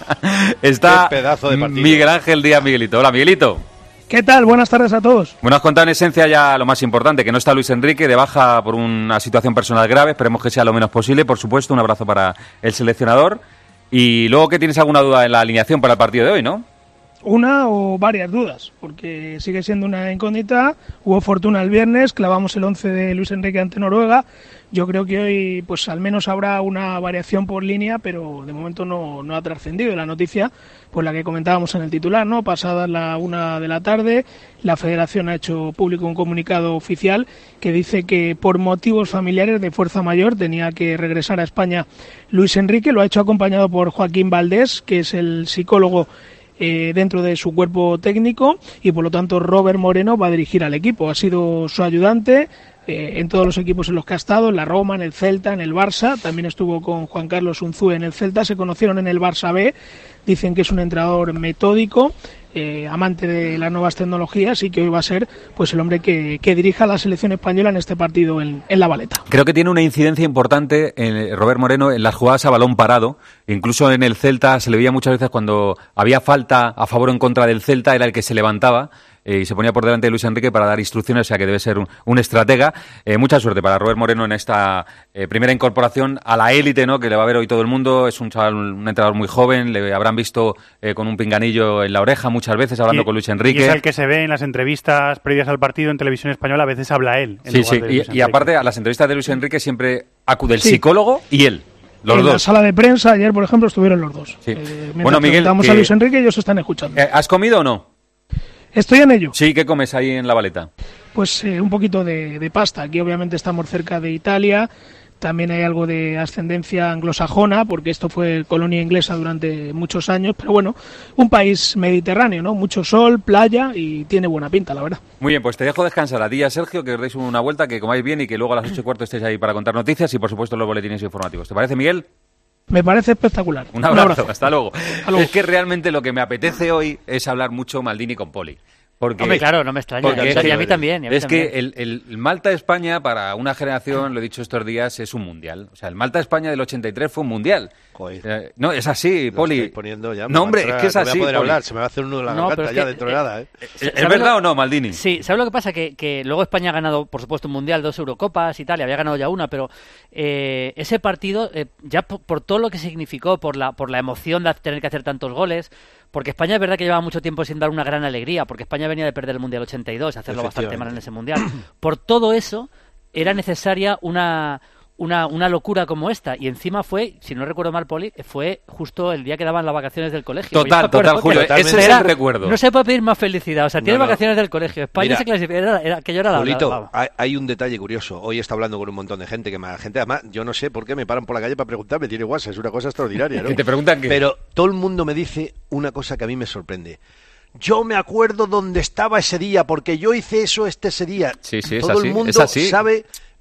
Está Qué pedazo de partido. Miguel Ángel Díaz Miguelito. Hola, Miguelito. ¿Qué tal? Buenas tardes a todos. Bueno, has contado en esencia ya lo más importante, que no está Luis Enrique de baja por una situación personal grave. Esperemos que sea lo menos posible. Por supuesto, un abrazo para el seleccionador. Y luego que tienes alguna duda en la alineación para el partido de hoy, ¿no? Una o varias dudas, porque sigue siendo una incógnita. Hubo fortuna el viernes, clavamos el 11 de Luis Enrique ante Noruega. Yo creo que hoy pues al menos habrá una variación por línea, pero de momento no ha trascendido. La noticia, pues la que comentábamos en el titular, ¿no? Pasada la 1 de la tarde, la Federación ha hecho público un comunicado oficial que dice que por motivos familiares de fuerza mayor tenía que regresar a España Luis Enrique. Lo ha hecho acompañado por Joaquín Valdés, que es el psicólogo dentro de su cuerpo técnico, y por lo tanto Robert Moreno va a dirigir al equipo. Ha sido su ayudante en todos los equipos en los que ha estado, en la Roma, en el Celta, en el Barça. También estuvo con Juan Carlos Unzúe en el Celta. Se conocieron en el Barça B. Dicen que es un entrenador metódico, amante de las nuevas tecnologías, y que hoy va a ser pues el hombre que dirija a la selección española en este partido en La Valeta. Creo que tiene una incidencia importante Robert Moreno en las jugadas a balón parado. Incluso en el Celta se le veía muchas veces cuando había falta a favor o en contra del Celta, era el que se levantaba y se ponía por delante de Luis Enrique para dar instrucciones, o sea que debe ser un estratega. Mucha suerte para Robert Moreno en esta primera incorporación a la élite, ¿no?, que le va a ver hoy todo el mundo. Es un chaval, un entrenador muy joven, le habrán visto con un pinganillo en la oreja muchas veces hablando con Luis Enrique. Y es el que se ve en las entrevistas previas al partido en televisión española, a veces habla él. Sí, y aparte a las entrevistas de Luis Enrique siempre acude el psicólogo y él. Los en dos. La sala de prensa ayer, por ejemplo, estuvieron los dos. Sí. Bueno, Miguel, a Luis Enrique y ellos están escuchando. ¿Has comido o no? Estoy en ello. Sí, ¿qué comes ahí en La Valeta? Pues un poquito de pasta. Aquí obviamente estamos cerca de Italia. También hay algo de ascendencia anglosajona, porque esto fue colonia inglesa durante muchos años. Pero bueno, un país mediterráneo, ¿no? Mucho sol, playa y tiene buena pinta, la verdad. Muy bien, pues te dejo descansar a ti y a Sergio, que os deis una vuelta, que comáis bien y que luego a las 8:15 estéis ahí para contar noticias y por supuesto los boletines informativos. ¿Te parece, Miguel? Me parece espectacular. Un abrazo. Hasta luego. Es que realmente lo que me apetece hoy es hablar mucho Maldini con Poli. Porque, hombre, claro, no me extraña. Y a mí también. Que el Malta-España, para una generación, lo he dicho estos días, es un mundial. O sea, el Malta-España del 83 fue un mundial. No, es así, Poli. Lo estoy poniendo ya, no, hombre, es que es así. No voy a poder Poli. hablar, se me va a hacer un nudo en la garganta ya dentro de nada. ¿Es verdad o no, Maldini? Sí, ¿sabes lo que pasa? Que luego España ha ganado, por supuesto, un mundial, 2 Eurocopas, Italia había ganado ya una, pero ese partido, ya por todo lo que significó, por la emoción de tener que hacer tantos goles. Porque España es verdad que llevaba mucho tiempo sin dar una gran alegría, porque España venía de perder el Mundial 82, hacerlo bastante mal en ese Mundial. Por todo eso, era necesaria una locura como esta. Y encima fue, si no recuerdo mal, Poli, fue justo el día que daban las vacaciones del colegio. Total, Julio, ese es el recuerdo. No se puede pedir más felicidad. O sea, tiene vacaciones del colegio. España se clasificó, aquello era Julito, hay un detalle curioso. Hoy está hablando con un montón de gente, además, yo no sé por qué me paran por la calle para preguntarme, tiene WhatsApp, es una cosa extraordinaria, ¿no? ¿Que te preguntan qué? Pero todo el mundo me dice una cosa que a mí me sorprende. Yo me acuerdo dónde estaba ese día, porque yo hice eso ese día. Sí, todo el mundo sabe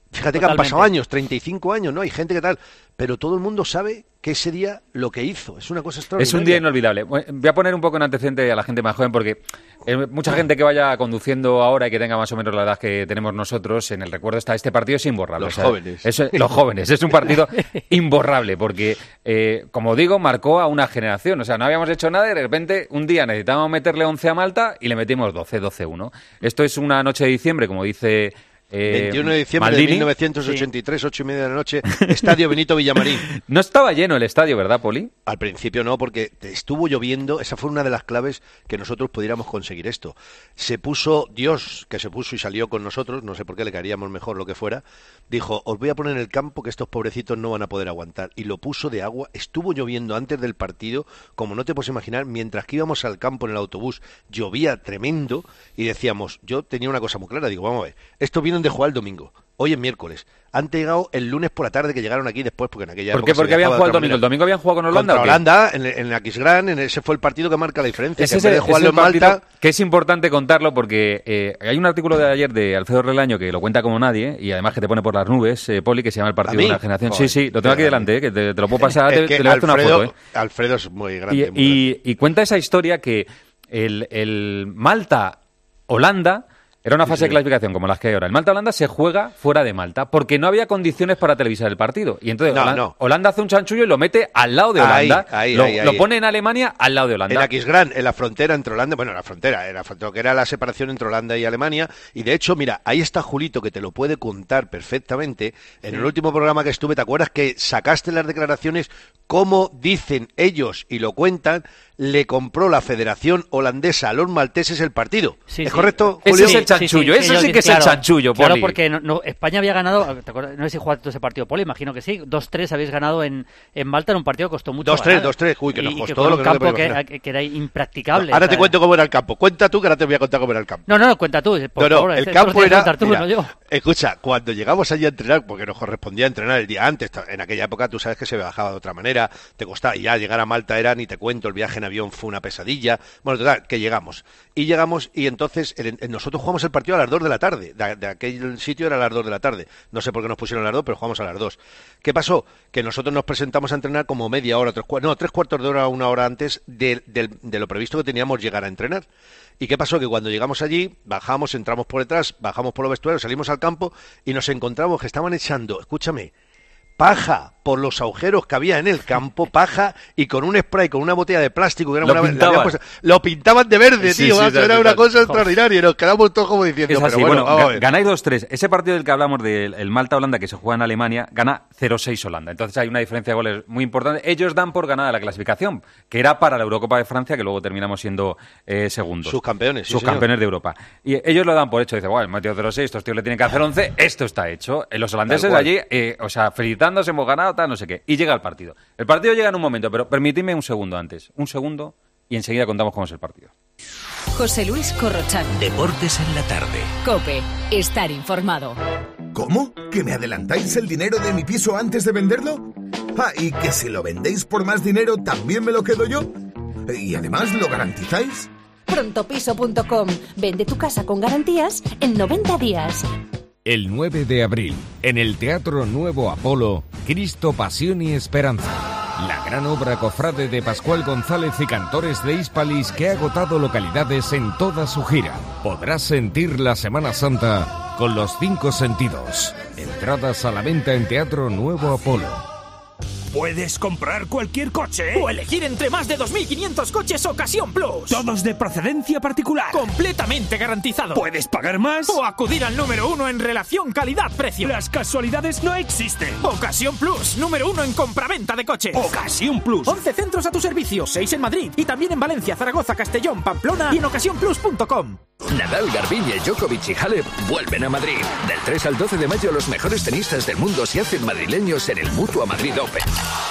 Fíjate que han pasado años, 35 años, ¿no? Hay gente que tal, pero todo el mundo sabe que ese día lo que hizo es una cosa extraordinaria. Es un día inolvidable. Voy a poner un poco en antecedente a la gente más joven porque mucha gente que vaya conduciendo ahora y que tenga más o menos la edad que tenemos nosotros, en el recuerdo está este partido es imborrable. Los jóvenes. Los jóvenes. Es un partido imborrable porque, como digo, marcó a una generación. O sea, no habíamos hecho nada y de repente un día necesitábamos meterle 11 a Malta y le metimos 12-1. Esto es una noche de diciembre, como dice... 21 de diciembre Maldini. de 1983, 8:30 de la noche, Estadio Benito Villamarín. No estaba lleno el estadio, ¿verdad, Poli? Al principio no, porque estuvo lloviendo. Esa fue una de las claves que nosotros pudiéramos conseguir esto. Se puso Dios, que se puso y salió con nosotros, no sé por qué le caeríamos mejor lo que fuera, dijo, os voy a poner en el campo que estos pobrecitos no van a poder aguantar. Y lo puso de agua. Estuvo lloviendo antes del partido, como no te puedes imaginar, mientras que íbamos al campo en el autobús, llovía tremendo y decíamos, yo tenía una cosa muy clara, digo, vamos a ver, esto viene de jugar el domingo, hoy es miércoles, han llegado el lunes por la tarde que llegaron aquí después porque en aquella época... ¿Por qué habían jugado el domingo? ¿El domingo habían jugado con Holanda? Contra Holanda, en la Kisgrán, ese fue el partido que marca la diferencia. Ese que en vez de jugarlo en Malta... Que es importante contarlo porque hay un artículo de ayer de Alfredo Relaño que lo cuenta como nadie y además que te pone por las nubes, Poli, que se llama El partido de una generación. Joder, sí, lo tengo aquí delante, que te lo puedo pasar, es que te le hago una foto. Alfredo es muy grande. Y cuenta esa historia que el Malta-Holanda... Era una fase de clasificación como las que hay ahora. El Malta-Holanda se juega fuera de Malta porque no había condiciones para televisar el partido. Y entonces Holanda hace un chanchullo y lo mete al lado de Holanda. Lo pone en Alemania al lado de Holanda. En Aquisgrán, en la frontera entre Holanda... Bueno, la frontera que era la separación entre Holanda y Alemania. Y de hecho, mira, ahí está Julito que te lo puede contar perfectamente. En el último programa que estuve, ¿te acuerdas que sacaste las declaraciones cómo dicen ellos y lo cuentan? Le compró la Federación Holandesa a los malteses el partido. ¿Es correcto, Julio? Ese es el chanchullo, eso sí que es el chanchullo, Poli. Claro, porque España había ganado, ¿te acuerdas? No sé si jugaste ese partido, Poli, imagino que sí, 2-3 habéis ganado en Malta en un partido que costó mucho 2-3, uy, que nos costó todo lo que no te puedes imaginar. Que era impracticable. Ahora te cuento cómo era el campo. Cuenta tú, que ahora te voy a contar cómo era el campo. No, cuenta tú, por favor. El campo era... Tú, mira, no yo. Escucha, cuando llegamos allí a entrenar, porque nos correspondía entrenar el día antes, en aquella época tú sabes que se bajaba de otra manera, te costaba, y ya llegar a Malta era, ni te cuento, el viaje en avión fue una pesadilla. Bueno, total, que llegamos. Y entonces nosotros jugamos el partido a las 2 de la tarde. De aquel sitio era a las 2 de la tarde. No sé por qué nos pusieron a las 2, pero jugamos a las 2. ¿Qué pasó? Que nosotros nos presentamos a entrenar como media hora, 3/4 de hora, 1 hora antes de lo previsto que teníamos llegar a entrenar. ¿Y qué pasó? Que cuando llegamos allí, bajamos, entramos por detrás, bajamos por los vestuarios, salimos al campo y nos encontramos que estaban echando, escúchame, paja por los agujeros que había en el campo, paja, y con un spray, con una botella de plástico que era lo pintaban de verde, sí, tío, sí, era una cosa extraordinaria, y nos quedamos todos como diciendo, es así, pero bueno, ganáis 2-3. Ese partido del que hablamos del Malta-Holanda que se juega en Alemania, gana 0-6 Holanda. Entonces hay una diferencia de goles muy importante. Ellos dan por ganada la clasificación, que era para la Eurocopa de Francia, que luego terminamos siendo segundos. Subcampeones, sí, Subcampeones de Europa. Y ellos lo dan por hecho. Dicen, bueno, el metido 0-6, estos tíos le tienen que hacer 11, esto está hecho. Los holandeses allí, felicitándose, hemos ganado, no sé qué. Y llega el partido. El partido llega en un momento, pero permitidme un segundo antes. Un segundo y enseguida contamos cómo es el partido. José Luis Corrochano. Deportes en la tarde. COPE. Estar informado. ¿Cómo? ¿Que me adelantáis el dinero de mi piso antes de venderlo? Ah, ¿y que si lo vendéis por más dinero también me lo quedo yo? ¿Y además lo garantizáis? Prontopiso.com. Vende tu casa con garantías en 90 días. El 9 de abril, en el Teatro Nuevo Apolo, Cristo, Pasión y Esperanza. La gran obra cofrade de Pascual González y cantores de Hispalis que ha agotado localidades en toda su gira. Podrás sentir la Semana Santa con los 5 sentidos. Entradas a la venta en Teatro Nuevo Apolo. Puedes comprar cualquier coche o elegir entre más de 2.500 coches Ocasión Plus. Todos de procedencia particular. Completamente garantizados. Puedes pagar más o acudir al número 1 en relación calidad-precio. Las casualidades no existen. Ocasión Plus, número 1 en compraventa de coches. Ocasión Plus. 11 centros a tu servicio, 6 en Madrid y también en Valencia, Zaragoza, Castellón, Pamplona y en ocasiónplus.com. Nadal, Garbiñe, Djokovic y Halep vuelven a Madrid. Del 3 al 12 de mayo los mejores tenistas del mundo se hacen madrileños en el Mutua Madrid Open.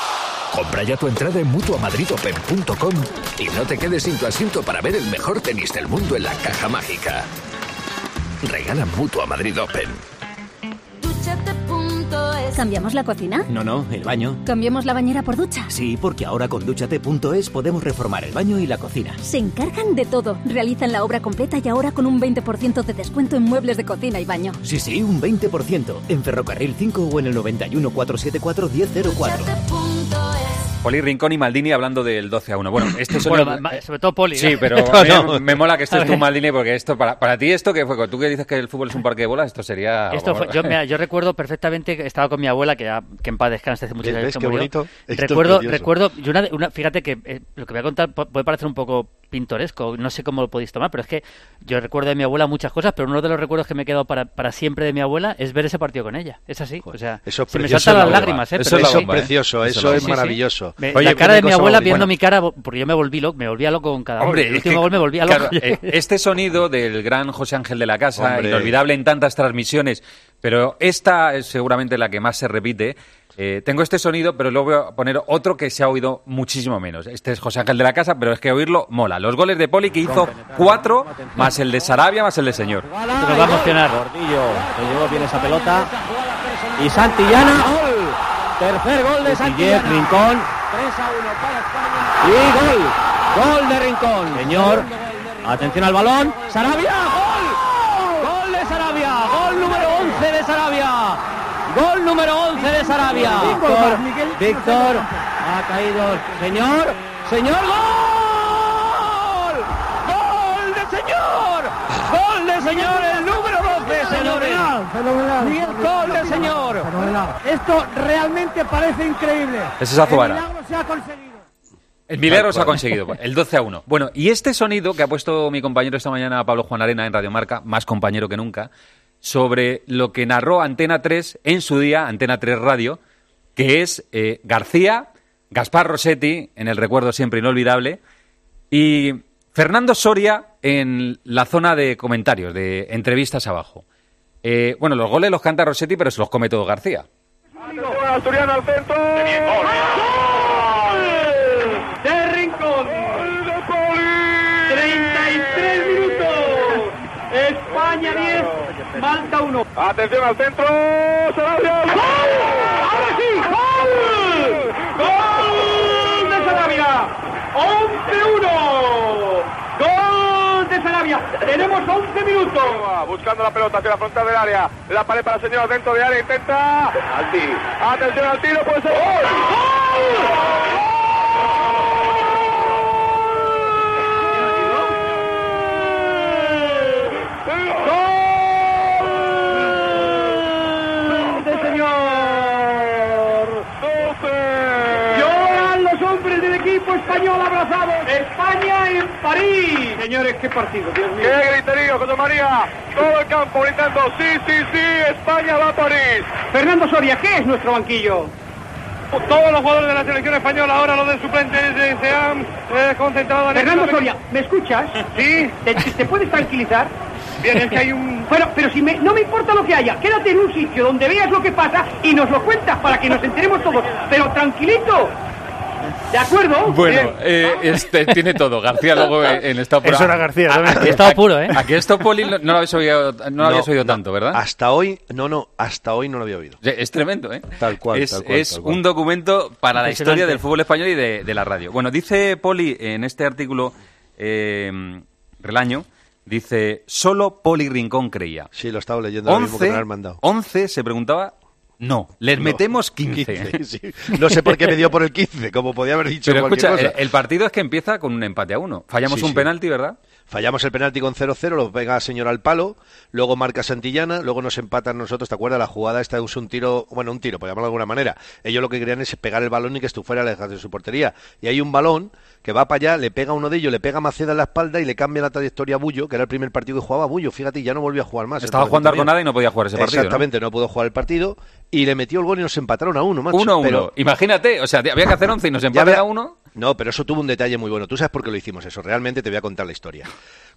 Compra ya tu entrada en mutuamadridopen.com y no te quedes sin tu asiento para ver el mejor tenis del mundo en la caja mágica. Regala Mutua Madrid Open. Dúchate.es. ¿Cambiamos la cocina? No, el baño. ¿Cambiamos la bañera por ducha? Sí, porque ahora con Dúchate.es podemos reformar el baño y la cocina. Se encargan de todo. Realizan la obra completa y ahora con un 20% de descuento en muebles de cocina y baño. Sí, un 20%. En Ferrocarril 5 o en el 91 474 1004. Poli Rincón y Maldini hablando del 12-1. Bueno, este sonido... Bueno, sobre todo Poli. Sí, pero a mí me mola que estés tú, Maldini, porque esto para ti esto que fue, tú que dices que el fútbol es un parque de bolas, esto sería... Yo recuerdo perfectamente que estaba con mi abuela, que en paz descanse, hace muchos años que murió. Bonito. Recuerdo, fíjate que lo que voy a contar puede parecer un poco pintoresco, no sé cómo lo podéis tomar, pero es que yo recuerdo de mi abuela muchas cosas, pero uno de los recuerdos que me he quedado para siempre de mi abuela es ver ese partido con ella. Es así, o sea, eso se me saltan las lágrimas, Eso es precioso, eso es maravilloso. Oye, la cara de mi abuela viendo mi cara, porque yo me volvía loco con cada gol. El último gol me volvía loco. Claro, este sonido del gran José Ángel de la Casa, inolvidable en tantas transmisiones, pero esta es seguramente la que más se repite. Tengo este sonido, pero luego voy a poner otro que se ha oído muchísimo menos. Este es José Ángel de la Casa, pero es que oírlo mola. Los goles de Poli, que hizo 4, más el de Sarabia, más el de Señor. Nos va a emocionar. Gordillo, se llevó bien esa pelota. Y Santillana, gol. Tercer gol de Santillana. Rincón. 3-1 para España. Y gol de Rincón. Señor, atención al balón. Sarabia, gol. Gol de Sarabia. Gol número 11 de Sarabia. Gol número 11 de Sarabia. Víctor ha caído. Señor, gol. Gol de Señor. Gol de Señor, el número 12, señores. Fenomenal. Gol de Señor. Fenomenal. Esto realmente parece increíble. Ese es Azuara. El milagro se ha conseguido. El milagro se ha conseguido, el 12-1. Bueno, y este sonido que ha puesto mi compañero esta mañana, Pablo Juan Arena, en Radio Marca, más compañero que nunca, sobre lo que narró Antena 3 en su día, Antena 3 Radio, que es García, Gaspar Rossetti, en el recuerdo siempre inolvidable, y Fernando Soria en la zona de comentarios, de entrevistas abajo. Bueno, los goles los canta Rossetti, pero se los come todo García. Asturiano al centro. De Rincón. ¡Gol de Poli! 33 minutos. España 10, Malta 1. Atención al centro. Sarabia. ¡Gol! ¡Ahora sí! ¡Gol! ¡Gol de Sarabia! 11-1. ¡Gol de Sarabia! Tenemos 11 minutos. Buscando la pelota hacia la frontal del área. La pared para el señor dentro de área. Intenta. Atención al tiro. Puede ser. ¡Gol! ¡Gol! Español abrazado, España en París. Señores, qué partido, Dios mío. Qué griterío, José María. Todo el campo gritando, sí, España va a París. Fernando Soria, ¿qué es nuestro banquillo? Todos los jugadores de la selección española, ahora los de suplentes, se han concentrado en... Fernando Soria, ¿me escuchas? Sí. ¿Te puedes tranquilizar? Bien, es que hay un... Bueno, pero no me importa lo que haya, quédate en un sitio donde veas lo que pasa y nos lo cuentas para que nos enteremos todos, pero tranquilito. ¿De acuerdo? Bueno, tiene todo. García luego en estado puro. Eso era García también. Estado puro, ¿eh? Aquí esto, Poli, no lo habéis oído, habías oído tanto, ¿verdad? Hasta hoy no lo había oído. Es tremendo, ¿eh? Tal cual. Es un documento para la historia del fútbol español y de la radio. Bueno, dice Poli en este artículo, Relaño, dice, solo Poli Rincón creía. Sí, lo estaba leyendo ahora mismo que me lo han mandado. 11 se preguntaba... No, les metemos 15. Sí. No sé por qué me dio por el 15, como podía haber dicho pero cualquier escucha, cosa. El partido es que empieza con un empate a 1. Fallamos un penalti, ¿verdad? Fallamos el penalti con 0-0, lo pega Señor al palo, luego marca Santillana, luego nos empatan nosotros, ¿te acuerdas? La jugada esta es un tiro, por llamarlo de alguna manera. Ellos lo que querían es pegar el balón y que esto fuera lejos de su portería. Y hay un balón que va para allá, le pega a uno de ellos, le pega a Maceda en la espalda y le cambia la trayectoria a Bullo, que era el primer partido que jugaba Bullo, fíjate, y ya no volvió a jugar más. Estaba jugando Arconada y no podía jugar ese partido. Exactamente, no pudo jugar el partido y le metió el gol y nos empataron a 1, macho. 1-1. Pero... Imagínate, o sea, había que hacer 11 y nos empatan a 1. No, pero eso tuvo un detalle muy bueno. ¿Tú sabes por qué lo hicimos eso? Realmente te voy a contar la historia.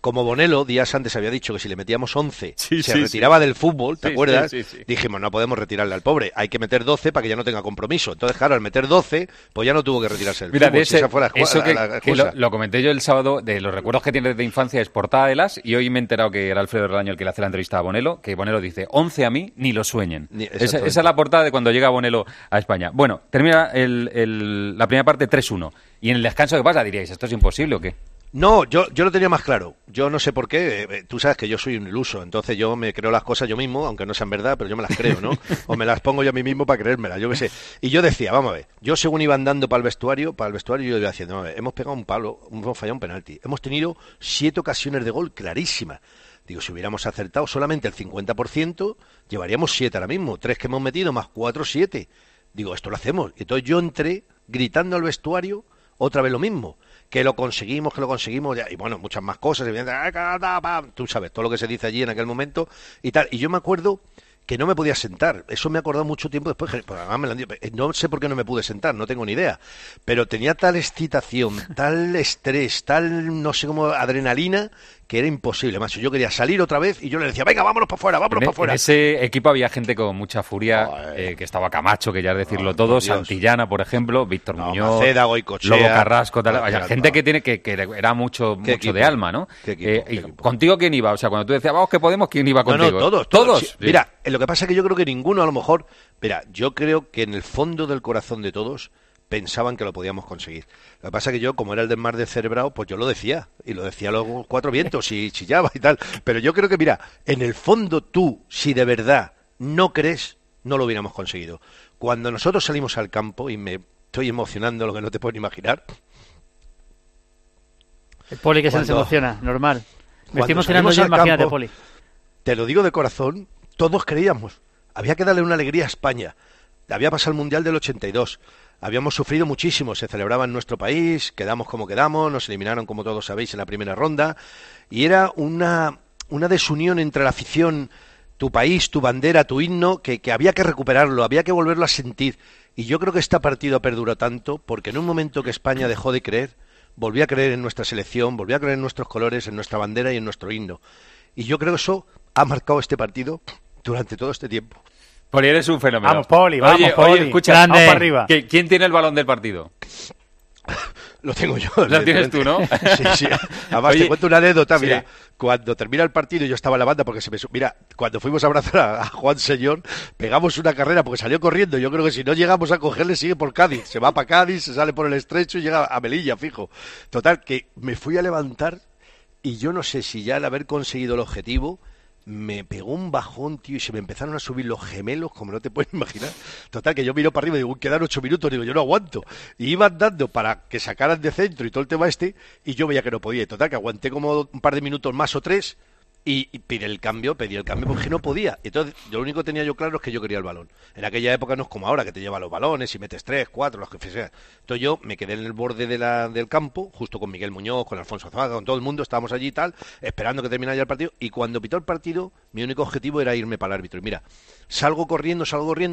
como Bonelo días antes había dicho que si le metíamos 11 se retiraba del fútbol, ¿te acuerdas? Sí. Dijimos, no podemos retirarle al pobre, hay que meter 12 para que ya no tenga compromiso. Entonces, claro, al meter 12, pues ya no tuvo que retirarse del fútbol. Esa fue lo comenté yo el sábado, de los recuerdos que tienes de infancia es portada de las, y hoy me he enterado que era Alfredo Relaño el que le hace la entrevista a Bonelo, que Bonelo dice, 11 a mí, ni lo sueñen. Esa es la portada de cuando llega Bonelo a España. Bueno, termina la primera parte 3-1. ¿Y en el descanso qué pasa? Diríais, ¿esto es imposible o qué? No, yo lo tenía más claro. Yo no sé por qué. Tú sabes que yo soy un iluso, entonces yo me creo las cosas yo mismo, aunque no sean verdad, pero yo me las creo, ¿no? O me las pongo yo a mí mismo para creérmelas, yo qué sé. Y yo decía, vamos a ver, yo según iba andando para el vestuario yo iba haciendo, vamos a ver, hemos pegado un palo, hemos fallado un penalti, hemos tenido 7 ocasiones de gol clarísimas. Digo, si hubiéramos acertado solamente el 50%, llevaríamos 7 ahora mismo. 3 que hemos metido más 4, 7. Digo, esto lo hacemos. Y entonces yo entré gritando al vestuario otra vez lo mismo. Que lo conseguimos, y bueno, muchas más cosas, tú sabes, todo lo que se dice allí en aquel momento y tal. Y yo me acuerdo que no me podía sentar, eso me he acordado mucho tiempo después, no sé por qué no me pude sentar, no tengo ni idea, pero tenía tal excitación, tal estrés, tal, no sé cómo, adrenalina, que era imposible, macho. Yo quería salir otra vez y yo le decía, venga, vámonos para afuera, En ese equipo había gente con mucha furia, que estaba Camacho, que ya es decirlo todo, Santillana, por ejemplo, Víctor Muñoz, Maceda, Goicoechea, Lobo Carrasco, tal, había gente que era mucho de alma, ¿no? ¿Y contigo quién iba? O sea, cuando tú decías, vamos que podemos, ¿quién iba contigo? No, todos. Sí. Mira, lo que pasa es que yo creo que ninguno, a lo mejor, yo creo que en el fondo del corazón de todos pensaban que lo podíamos conseguir. Lo que pasa es que yo, como era el del mar de cerebrado, pues yo lo decía, y lo decía a los 4 vientos, y chillaba y tal. Pero yo creo que, mira, en el fondo tú, si de verdad no crees, no lo hubiéramos conseguido. Cuando nosotros salimos al campo, y me estoy emocionando lo que no te puedes imaginar. El Poli que se emociona, normal. Me estoy emocionando yo, imagínate, Poli. Te lo digo de corazón, todos creíamos. Había que darle una alegría a España. Había pasado el Mundial del 82. Habíamos sufrido muchísimo, se celebraba en nuestro país, quedamos como quedamos, nos eliminaron, como todos sabéis, en la primera ronda, y era una desunión entre la afición, tu país, tu bandera, tu himno, que había que recuperarlo, había que volverlo a sentir. Y yo creo que este partido perduró tanto, porque en un momento que España dejó de creer, volvió a creer en nuestra selección, volvió a creer en nuestros colores, en nuestra bandera y en nuestro himno. Y yo creo que eso ha marcado este partido durante todo este tiempo. Poli, eres un fenómeno. Vamos, Poli, vamos, Poli. Oye, escucha, vamos para arriba. ¿Quién tiene el balón del partido? Lo tengo yo. Lo tienes tú, ¿no? Sí. Además, te cuento una anécdota. Mira, cuando termina el partido, yo estaba en la banda porque mira, cuando fuimos a abrazar a Juan Señor, pegamos una carrera porque salió corriendo. Yo creo que si no llegamos a cogerle, sigue por Cádiz. Se va para Cádiz, se sale por el estrecho y llega a Melilla, fijo. Total, que me fui a levantar y yo no sé si ya al haber conseguido el objetivo, me pegó un bajón, tío, y se me empezaron a subir los gemelos, como no te puedes imaginar. Total, que yo miro para arriba y digo, quedan 8 minutos, digo, yo no aguanto. Y iba andando para que sacaran de centro y todo el tema y yo veía que no podía. Total, que aguanté como un par de minutos más o 3 y pedí el cambio porque no podía. Entonces, lo único que tenía yo claro es que yo quería el balón. En aquella época no es como ahora, que te lleva los balones y metes 3, 4, los que sea. Entonces yo me quedé en el borde del campo, justo con Miguel Muñoz, con Alfonso Azaga, con todo el mundo, estábamos allí y tal, esperando que terminara ya el partido, y cuando pitó el partido, mi único objetivo era irme para el árbitro. Y mira, salgo corriendo,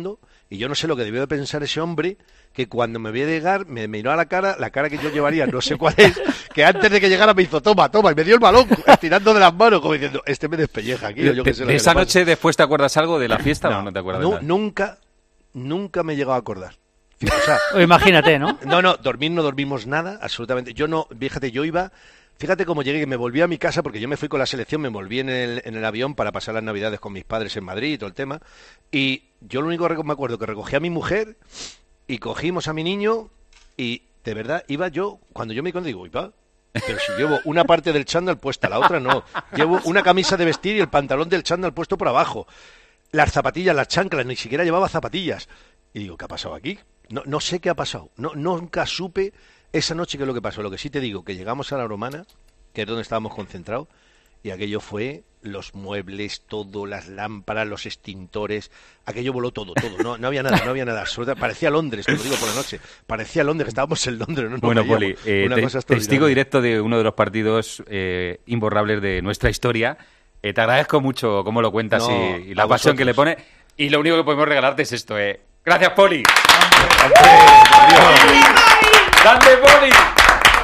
y yo no sé lo que debió de pensar ese hombre, que cuando me vio llegar, me miró a la cara que yo llevaría, no sé cuál es, que antes de que llegara me hizo, toma, y me dio el balón, estirando de las manos, como diciendo, este me despelleja aquí. Yo que sé de esa noche después, ¿te acuerdas algo de la fiesta o no te acuerdas de nada? Nunca me he llegado a acordar. O sea, imagínate, ¿no? No dormimos nada, absolutamente. Yo iba, fíjate cómo llegué, que me volví a mi casa, porque yo me fui con la selección, me volví en el avión para pasar las Navidades con mis padres en Madrid y todo el tema, y yo lo único que me acuerdo que recogí a mi mujer y cogimos a mi niño y de verdad iba yo, cuando yo me di cuenta digo, pero si llevo una parte del chándal puesta, la otra no, llevo una camisa de vestir y el pantalón del chándal puesto por abajo, las zapatillas, las chanclas, ni siquiera llevaba zapatillas, y digo, ¿qué ha pasado aquí? No sé qué ha pasado, nunca supe esa noche qué es lo que pasó. Lo que sí te digo, que llegamos a la Romana, que es donde estábamos concentrados, y aquello fue los muebles, todo, las lámparas, los extintores, aquello voló todo, no había nada, absolutamente, parecía Londres, te lo digo por la noche, parecía Londres, que estábamos en Londres. Bueno, Poli, testigo directo de uno de los partidos imborrables de nuestra historia, te agradezco mucho cómo lo cuentas y la pasión que le pone, y lo único que podemos regalarte es esto, Gracias, Poli. ¡Grande, Poli!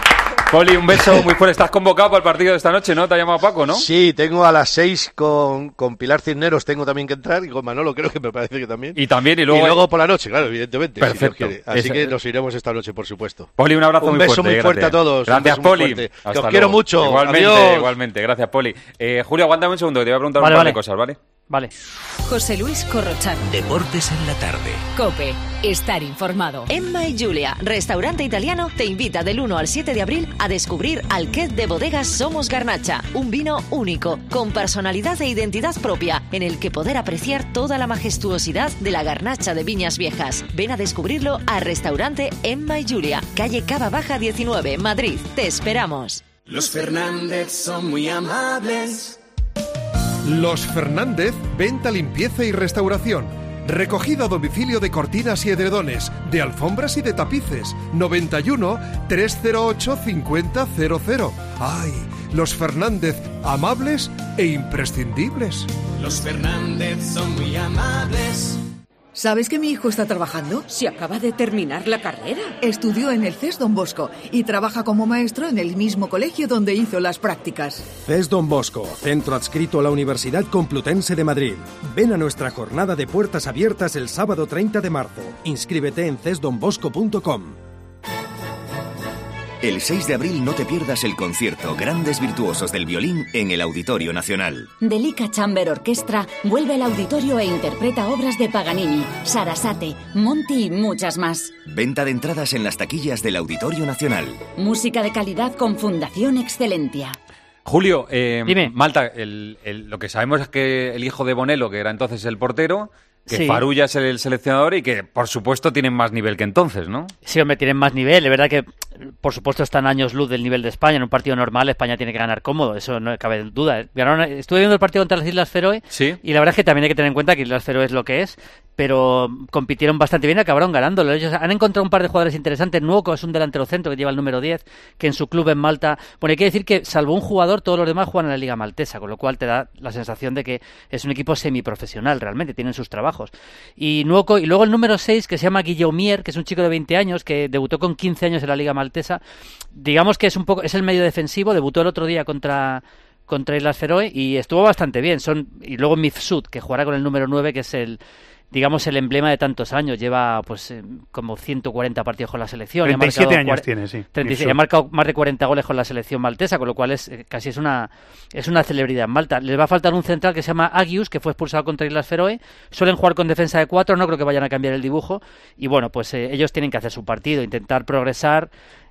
Poli, un beso muy fuerte. Estás convocado para el partido de esta noche, ¿no? Te ha llamado Paco, ¿no? Sí, tengo a las 6 con Pilar Cisneros, tengo también que entrar, y con Manolo creo que me parece que también. Y luego por la noche, claro, evidentemente. Perfecto. Si Dios quiere. Así que nos iremos esta noche, por supuesto. Poli, un abrazo muy fuerte. Un beso muy fuerte a todos. Gracias, Poli. Que os quiero mucho. Igualmente. Gracias, Poli. Julio, aguántame un segundo, que te voy a preguntar un par de cosas, ¿vale? Vale. José Luis Corrochano. Deportes en la tarde. COPE. Estar informado. Emma y Giulia, restaurante italiano, te invita del 1 al 7 de abril a descubrir Alquet de Bodegas Somos Garnacha, un vino único, con personalidad e identidad propia, en el que poder apreciar toda la majestuosidad de la garnacha de Viñas Viejas. Ven a descubrirlo al restaurante Emma y Giulia, calle Cava Baja 19, Madrid. Te esperamos. Los Fernández son muy amables. Los Fernández, venta, limpieza y restauración. Recogida a domicilio de cortinas y edredones, de alfombras y de tapices. 91 308 5000. ¡Ay! Los Fernández, amables e imprescindibles. Los Fernández son muy amables. ¿Sabes que mi hijo está trabajando? Si acaba de terminar la carrera. Estudió en el CES Don Bosco y trabaja como maestro en el mismo colegio donde hizo las prácticas. CES Don Bosco, centro adscrito a la Universidad Complutense de Madrid. Ven a nuestra jornada de puertas abiertas el sábado 30 de marzo. Inscríbete en cesdonbosco.com. El 6 de abril no te pierdas el concierto Grandes Virtuosos del Violín en el Auditorio Nacional. Delica Chamber Orchestra vuelve al auditorio e interpreta obras de Paganini, Sarasate, Monti y muchas más. Venta de entradas en las taquillas del Auditorio Nacional. Música de calidad con Fundación Excelentia. Julio, Dime. Malta, lo que sabemos es que el hijo de Bonello, que era entonces el portero, que Sí. Farulla es el seleccionador y que, por supuesto, tienen más nivel que entonces, ¿no? Sí, hombre, tienen más nivel. Es verdad que, por supuesto, están años luz del nivel de España. En un partido normal, España tiene que ganar cómodo. Eso no cabe duda. Estuve viendo el partido contra las Islas Feroe Sí. y la verdad es que también hay que tener en cuenta que Islas Feroe es lo que es, pero compitieron bastante bien y acabaron ganándolo. Ellos han encontrado un par de jugadores interesantes. Nuoco es un delantero centro que lleva el número 10, que en su club en Malta... Bueno, hay que decir que, salvo un jugador, todos los demás juegan en la Liga Maltesa, con lo cual te da la sensación de que es un equipo semiprofesional, realmente. Tienen sus trabajos. Y Nuoco, y luego el número 6, que se llama Guillaumier, que es un chico de 20 años, que debutó con 15 años en la Liga Maltesa. Digamos que es el medio defensivo, debutó el otro día contra Islas Feroe y estuvo bastante bien. Y luego Mifsud, que jugará con el número 9, que es el emblema de tantos años. Lleva como 140 partidos con la selección. 37 años tiene, sí. 36, ha marcado más de 40 goles con la selección maltesa, con lo cual casi es una celebridad en Malta. Les va a faltar un central que se llama Agius, que fue expulsado contra Islas Feroe. Suelen jugar con defensa de 4, no creo que vayan a cambiar el dibujo. Y bueno, pues ellos tienen que hacer su partido, intentar progresar,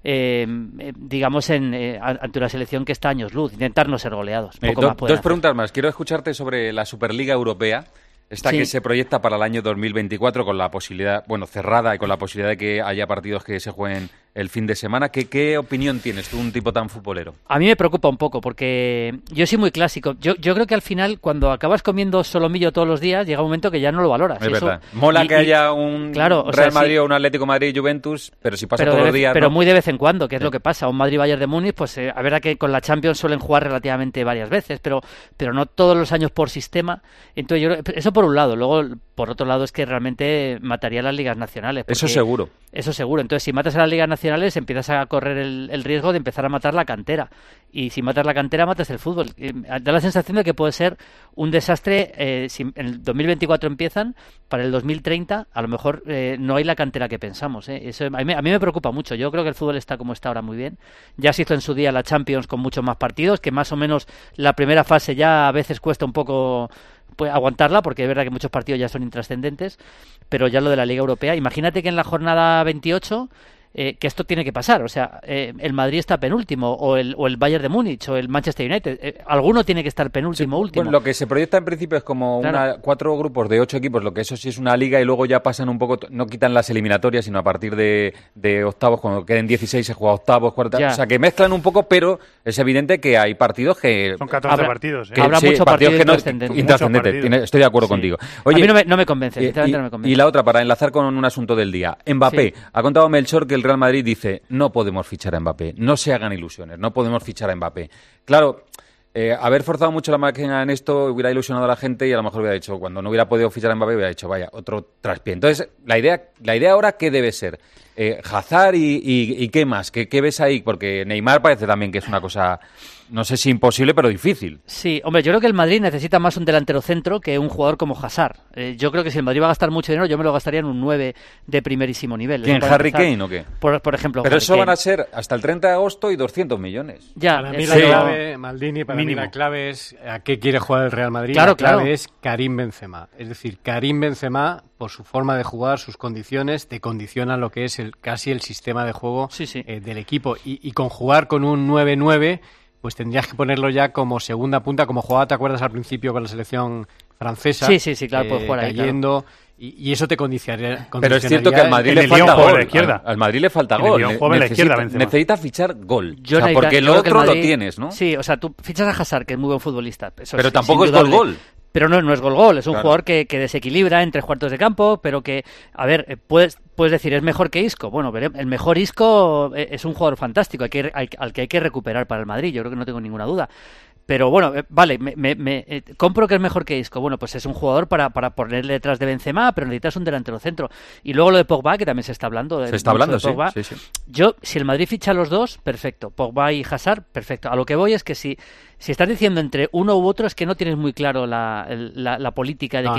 digamos, ante una selección que está a años luz, intentar no ser goleados. Dos preguntas más. Quiero escucharte sobre la Superliga Europea. Esta Sí. que se proyecta para el año 2024 con la posibilidad, cerrada y con la posibilidad de que haya partidos que se jueguen el fin de semana. ¿Qué opinión tienes tú, un tipo tan futbolero? A mí me preocupa un poco porque yo soy muy clásico. Yo creo que al final, cuando acabas comiendo solomillo todos los días, llega un momento que ya no lo valoras. Es verdad. Mola que haya un Real Madrid o un Atlético Madrid Juventus, pero si pasa todos los días... Pero ¿no? muy de vez en cuando, que es lo que pasa. Un Madrid-Bayern de Múnich, pues a verdad que con la Champions suelen jugar relativamente varias veces, pero no todos los años por sistema. Entonces yo creo, eso por un lado. Luego, por otro lado, es que realmente mataría las ligas nacionales. Eso seguro. Eso seguro. Entonces, si matas a las ligas nacionales, empiezas a correr el riesgo de empezar a matar la cantera. Y si matas la cantera, matas el fútbol. Da la sensación de que puede ser un desastre. Si en el 2024 empiezan, para el 2030 a lo mejor no hay la cantera que pensamos. Eso a mí me preocupa mucho. Yo creo que el fútbol está como está ahora muy bien. Ya se hizo en su día la Champions con muchos más partidos, que más o menos la primera fase ya a veces cuesta un poco aguantarla, porque es verdad que muchos partidos ya son intrascendentes, pero ya lo de la Liga Europea, imagínate que en la jornada 28 que esto tiene que pasar, o sea, el Madrid está penúltimo, o el Bayern de Múnich, o el Manchester United, alguno tiene que estar penúltimo, último. Bueno, lo que se proyecta en principio es como Claro. 4 grupos de 8 equipos, lo que eso sí es una liga, y luego ya pasan un poco, no quitan las eliminatorias, sino a partir de octavos, cuando queden 16 se juega octavos, cuartos, Ya. o sea, que mezclan un poco, pero es evidente que hay partidos que... Son 14 partidos. Habrá mucho partido intrascendente. Intrascendente, estoy de acuerdo contigo. A mí no me convence, sinceramente no me convence. Y la otra, para enlazar con un asunto del día, Mbappé. Sí. Ha contado Melchor que el Real Madrid dice: no podemos fichar a Mbappé, no se hagan ilusiones, no podemos fichar a Mbappé. Claro, haber forzado mucho la máquina en esto hubiera ilusionado a la gente y a lo mejor hubiera dicho, cuando no hubiera podido fichar a Mbappé, hubiera dicho, vaya, otro traspié. Entonces, la idea ahora, ¿qué debe ser? Hazard y ¿qué más? ¿Qué ves ahí? Porque Neymar parece también que es una cosa, no sé si imposible, pero difícil. Sí, hombre, yo creo que el Madrid necesita más un delantero centro que un jugador como Hazard. Yo creo que si el Madrid va a gastar mucho dinero, yo me lo gastaría en un 9 de primerísimo nivel. ¿Quién, Harry Kane o qué? Por ejemplo. Pero Harry eso Kane. van a ser hasta el 30 de agosto y 200 millones. Ya, para mí la clave, Maldini, para mí la clave es a qué quiere jugar el Real Madrid. Claro, la clave claro. es Karim Benzema. Es decir, Karim Benzema, por su forma de jugar, sus condiciones, te condicionan lo que es casi el sistema de juego del equipo. Y con jugar con un 9-9, pues tendrías que ponerlo ya como segunda punta, como jugaba, ¿te acuerdas al principio con la selección francesa? Sí, claro, puede jugar ahí, cayendo, claro. Y eso te condicionaría. Pero es cierto que al Madrid le falta gol. Al Madrid le falta gol. Necesita fichar gol. Porque lo otro Madrid, lo tienes, ¿no? Sí, o sea, tú fichas a Hazard, que es muy buen futbolista. Pero tampoco es gol. Pero no es gol-gol, es un jugador que desequilibra en 3 cuartos de campo, pero que, a ver, puedes decir, ¿es mejor que Isco? Bueno, el mejor Isco es un jugador fantástico, al que hay que recuperar para el Madrid, yo creo que no tengo ninguna duda. Pero bueno, vale, compro que es mejor que Isco. Bueno, pues es un jugador para ponerle detrás de Benzema, pero necesitas un delantero centro. Y luego lo de Pogba, que también se está hablando. Se está hablando, de Pogba. Sí. Yo, si el Madrid ficha a los dos, perfecto. Pogba y Hazard, perfecto. A lo que voy es que si estás diciendo entre uno u otro, es que no tienes muy claro la política de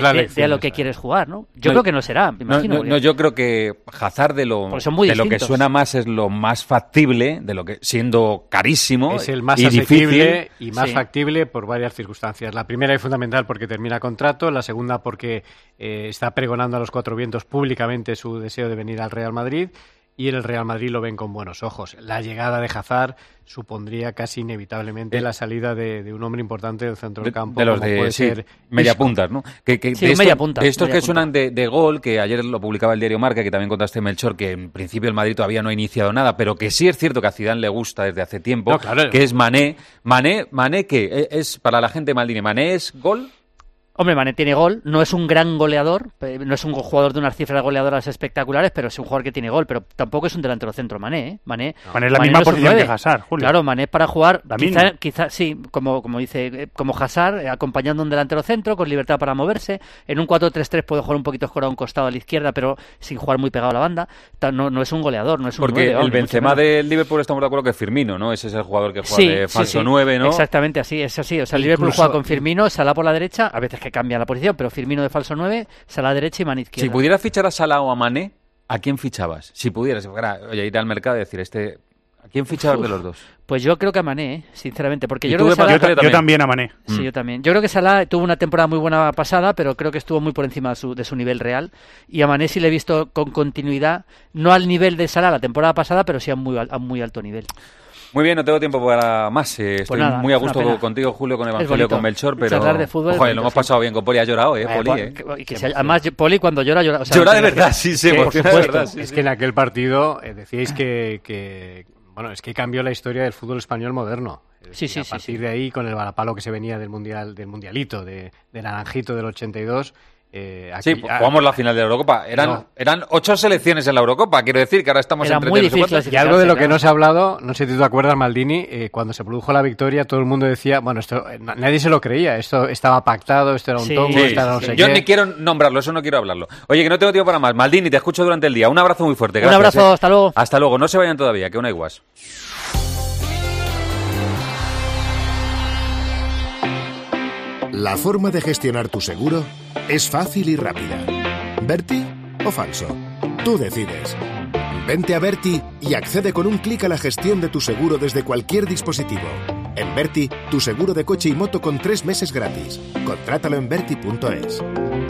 a lo que quieres jugar, ¿no? Yo creo que no será, me imagino. No, yo creo que Hazard de lo que suena más es lo más factible, de lo que siendo carísimo es el más y asequible difícil. Y más factible por varias circunstancias. La primera y fundamental porque termina contrato, la segunda porque está pregonando a los 4 vientos públicamente su deseo de venir al Real Madrid, y en el Real Madrid lo ven con buenos ojos. La llegada de Hazard supondría casi inevitablemente la salida de un hombre importante del centro del campo. De los como puede ser media puntas, ¿no? Media punta. De estos que suenan de gol, que ayer lo publicaba el diario Marca, que también contaste, Melchor, que en principio el Madrid todavía no ha iniciado nada, pero que sí es cierto que a Zidane le gusta desde hace tiempo, que es Mané. Mané, ¿qué? Es para la gente Maldini, ¿Mané es gol? Hombre, Mané tiene gol, no es un gran goleador, no es un jugador de unas cifras goleadoras espectaculares, pero es un jugador que tiene gol, pero tampoco es un delantero centro Mané, ¿eh? Mané es la misma posición que Hazard, Julio. Claro, Mané para jugar, quizá sí, como dice, como Hazard, acompañando a un delantero centro, con libertad para moverse, en un 4-3-3 puede jugar un poquito escorado a un costado a la izquierda, pero sin jugar muy pegado a la banda, no es un goleador, no es un Porque 9, el Benzema del Liverpool estamos de acuerdo que Firmino, ¿no? Ese es el jugador que juega de falso 9, ¿no? Exactamente, es así, o sea, el Liverpool juega con Firmino, Salah por la derecha, a veces que cambia la posición, pero Firmino de falso 9, Salah derecha y Mané izquierda. Si pudieras fichar a Salah o a Mané, ¿a quién fichabas? Si pudieras, oye, ir al mercado y decir, ¿a quién fichabas de los dos? Pues yo creo que a Mané, sinceramente, porque yo creo que Salah... yo también a Mané. Sí, yo también. Yo creo que Salah tuvo una temporada muy buena pasada, pero creo que estuvo muy por encima de su nivel real. Y a Mané sí le he visto con continuidad, no al nivel de Salah la temporada pasada, pero sí a muy alto nivel. Muy bien, no tengo tiempo para más. Estoy muy a gusto contigo, Julio, con Evangelio, con Melchor, pero de fútbol, lo hemos pasado bien con Poli. Ha llorado, Poli. Además, Poli cuando llora. O sea, llora de verdad, sí, por supuesto. Es que en aquel partido decíais que es que cambió la historia del fútbol español moderno. A partir de ahí, con el balapalo que se venía del mundialito, de Naranjito del 82... jugamos la final de la Eurocopa. Eran 8 selecciones en la Eurocopa. Quiero decir que ahora estamos en 34. Y algo de lo que no se ha hablado, no sé si tú te acuerdas, Maldini, cuando se produjo la victoria, todo el mundo decía, nadie se lo creía, esto estaba pactado, esto era un tongo, esto era no sé qué. Yo ni quiero nombrarlo, eso no quiero hablarlo. Oye, que no tengo tiempo para más. Maldini, te escucho durante el día. Un abrazo muy fuerte. Gracias, un abrazo, hasta luego. Hasta luego. No se vayan todavía, que aún hay guas. La forma de gestionar tu seguro es fácil y rápida. ¿Berti o falso? Tú decides. Vente a Berti y accede con un clic a la gestión de tu seguro desde cualquier dispositivo. En Berti, tu seguro de coche y moto con 3 meses gratis. Contrátalo en berti.es.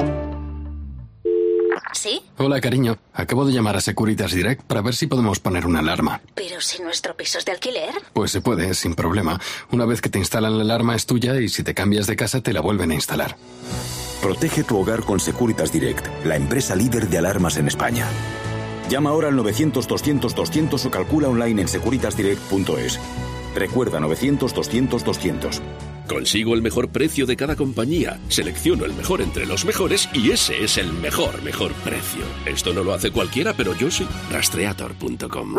¿Sí? Hola, cariño. Acabo de llamar a Securitas Direct para ver si podemos poner una alarma. ¿Pero si nuestro piso es de alquiler? Pues se puede, sin problema. Una vez que te instalan la alarma es tuya y si te cambias de casa te la vuelven a instalar. Protege tu hogar con Securitas Direct, la empresa líder de alarmas en España. Llama ahora al 900-200-200 o calcula online en securitasdirect.es. Recuerda, 900-200-200. Consigo el mejor precio de cada compañía, selecciono el mejor entre los mejores y ese es el mejor precio. Esto no lo hace cualquiera, pero yo sí. Rastreator.com.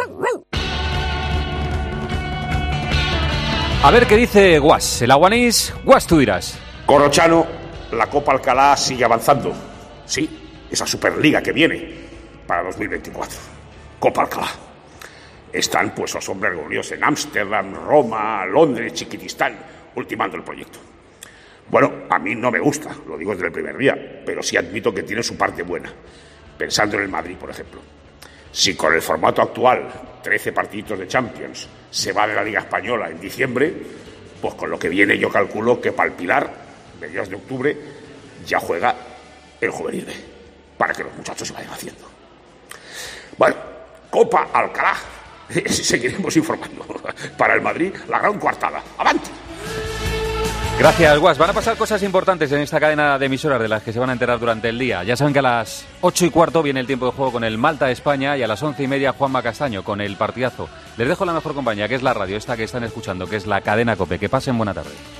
A ver qué dice Guas. El Aguanís, Guas, tú dirás. Corrochano, la Copa Alcalá sigue avanzando. Sí, esa Superliga que viene para 2024. Copa Alcalá. Están pues los hombres reunidos en Ámsterdam, Roma, Londres, Chiquitistán, ultimando el proyecto. Bueno, a mí no me gusta, lo digo desde el primer día, pero sí admito que tiene su parte buena. Pensando en el Madrid, por ejemplo. Si con el formato actual, 13 partiditos de Champions, se va de la Liga Española en diciembre, pues con lo que viene yo calculo que para el Pilar, mediados de octubre, ya juega el juvenil B, para que los muchachos se vayan haciendo. Bueno, Copa Alcalá, seguiremos informando. Para el Madrid, la gran coartada. ¡Avante! Gracias, Guas. Van a pasar cosas importantes en esta cadena de emisoras de las que se van a enterar durante el día. Ya saben que a las 8:15 viene el tiempo de juego con el Malta-España y a las 11:30 Juanma Castaño con el partidazo. Les dejo la mejor compañía, que es la radio, esta que están escuchando, que es la cadena COPE. Que pasen buena tarde.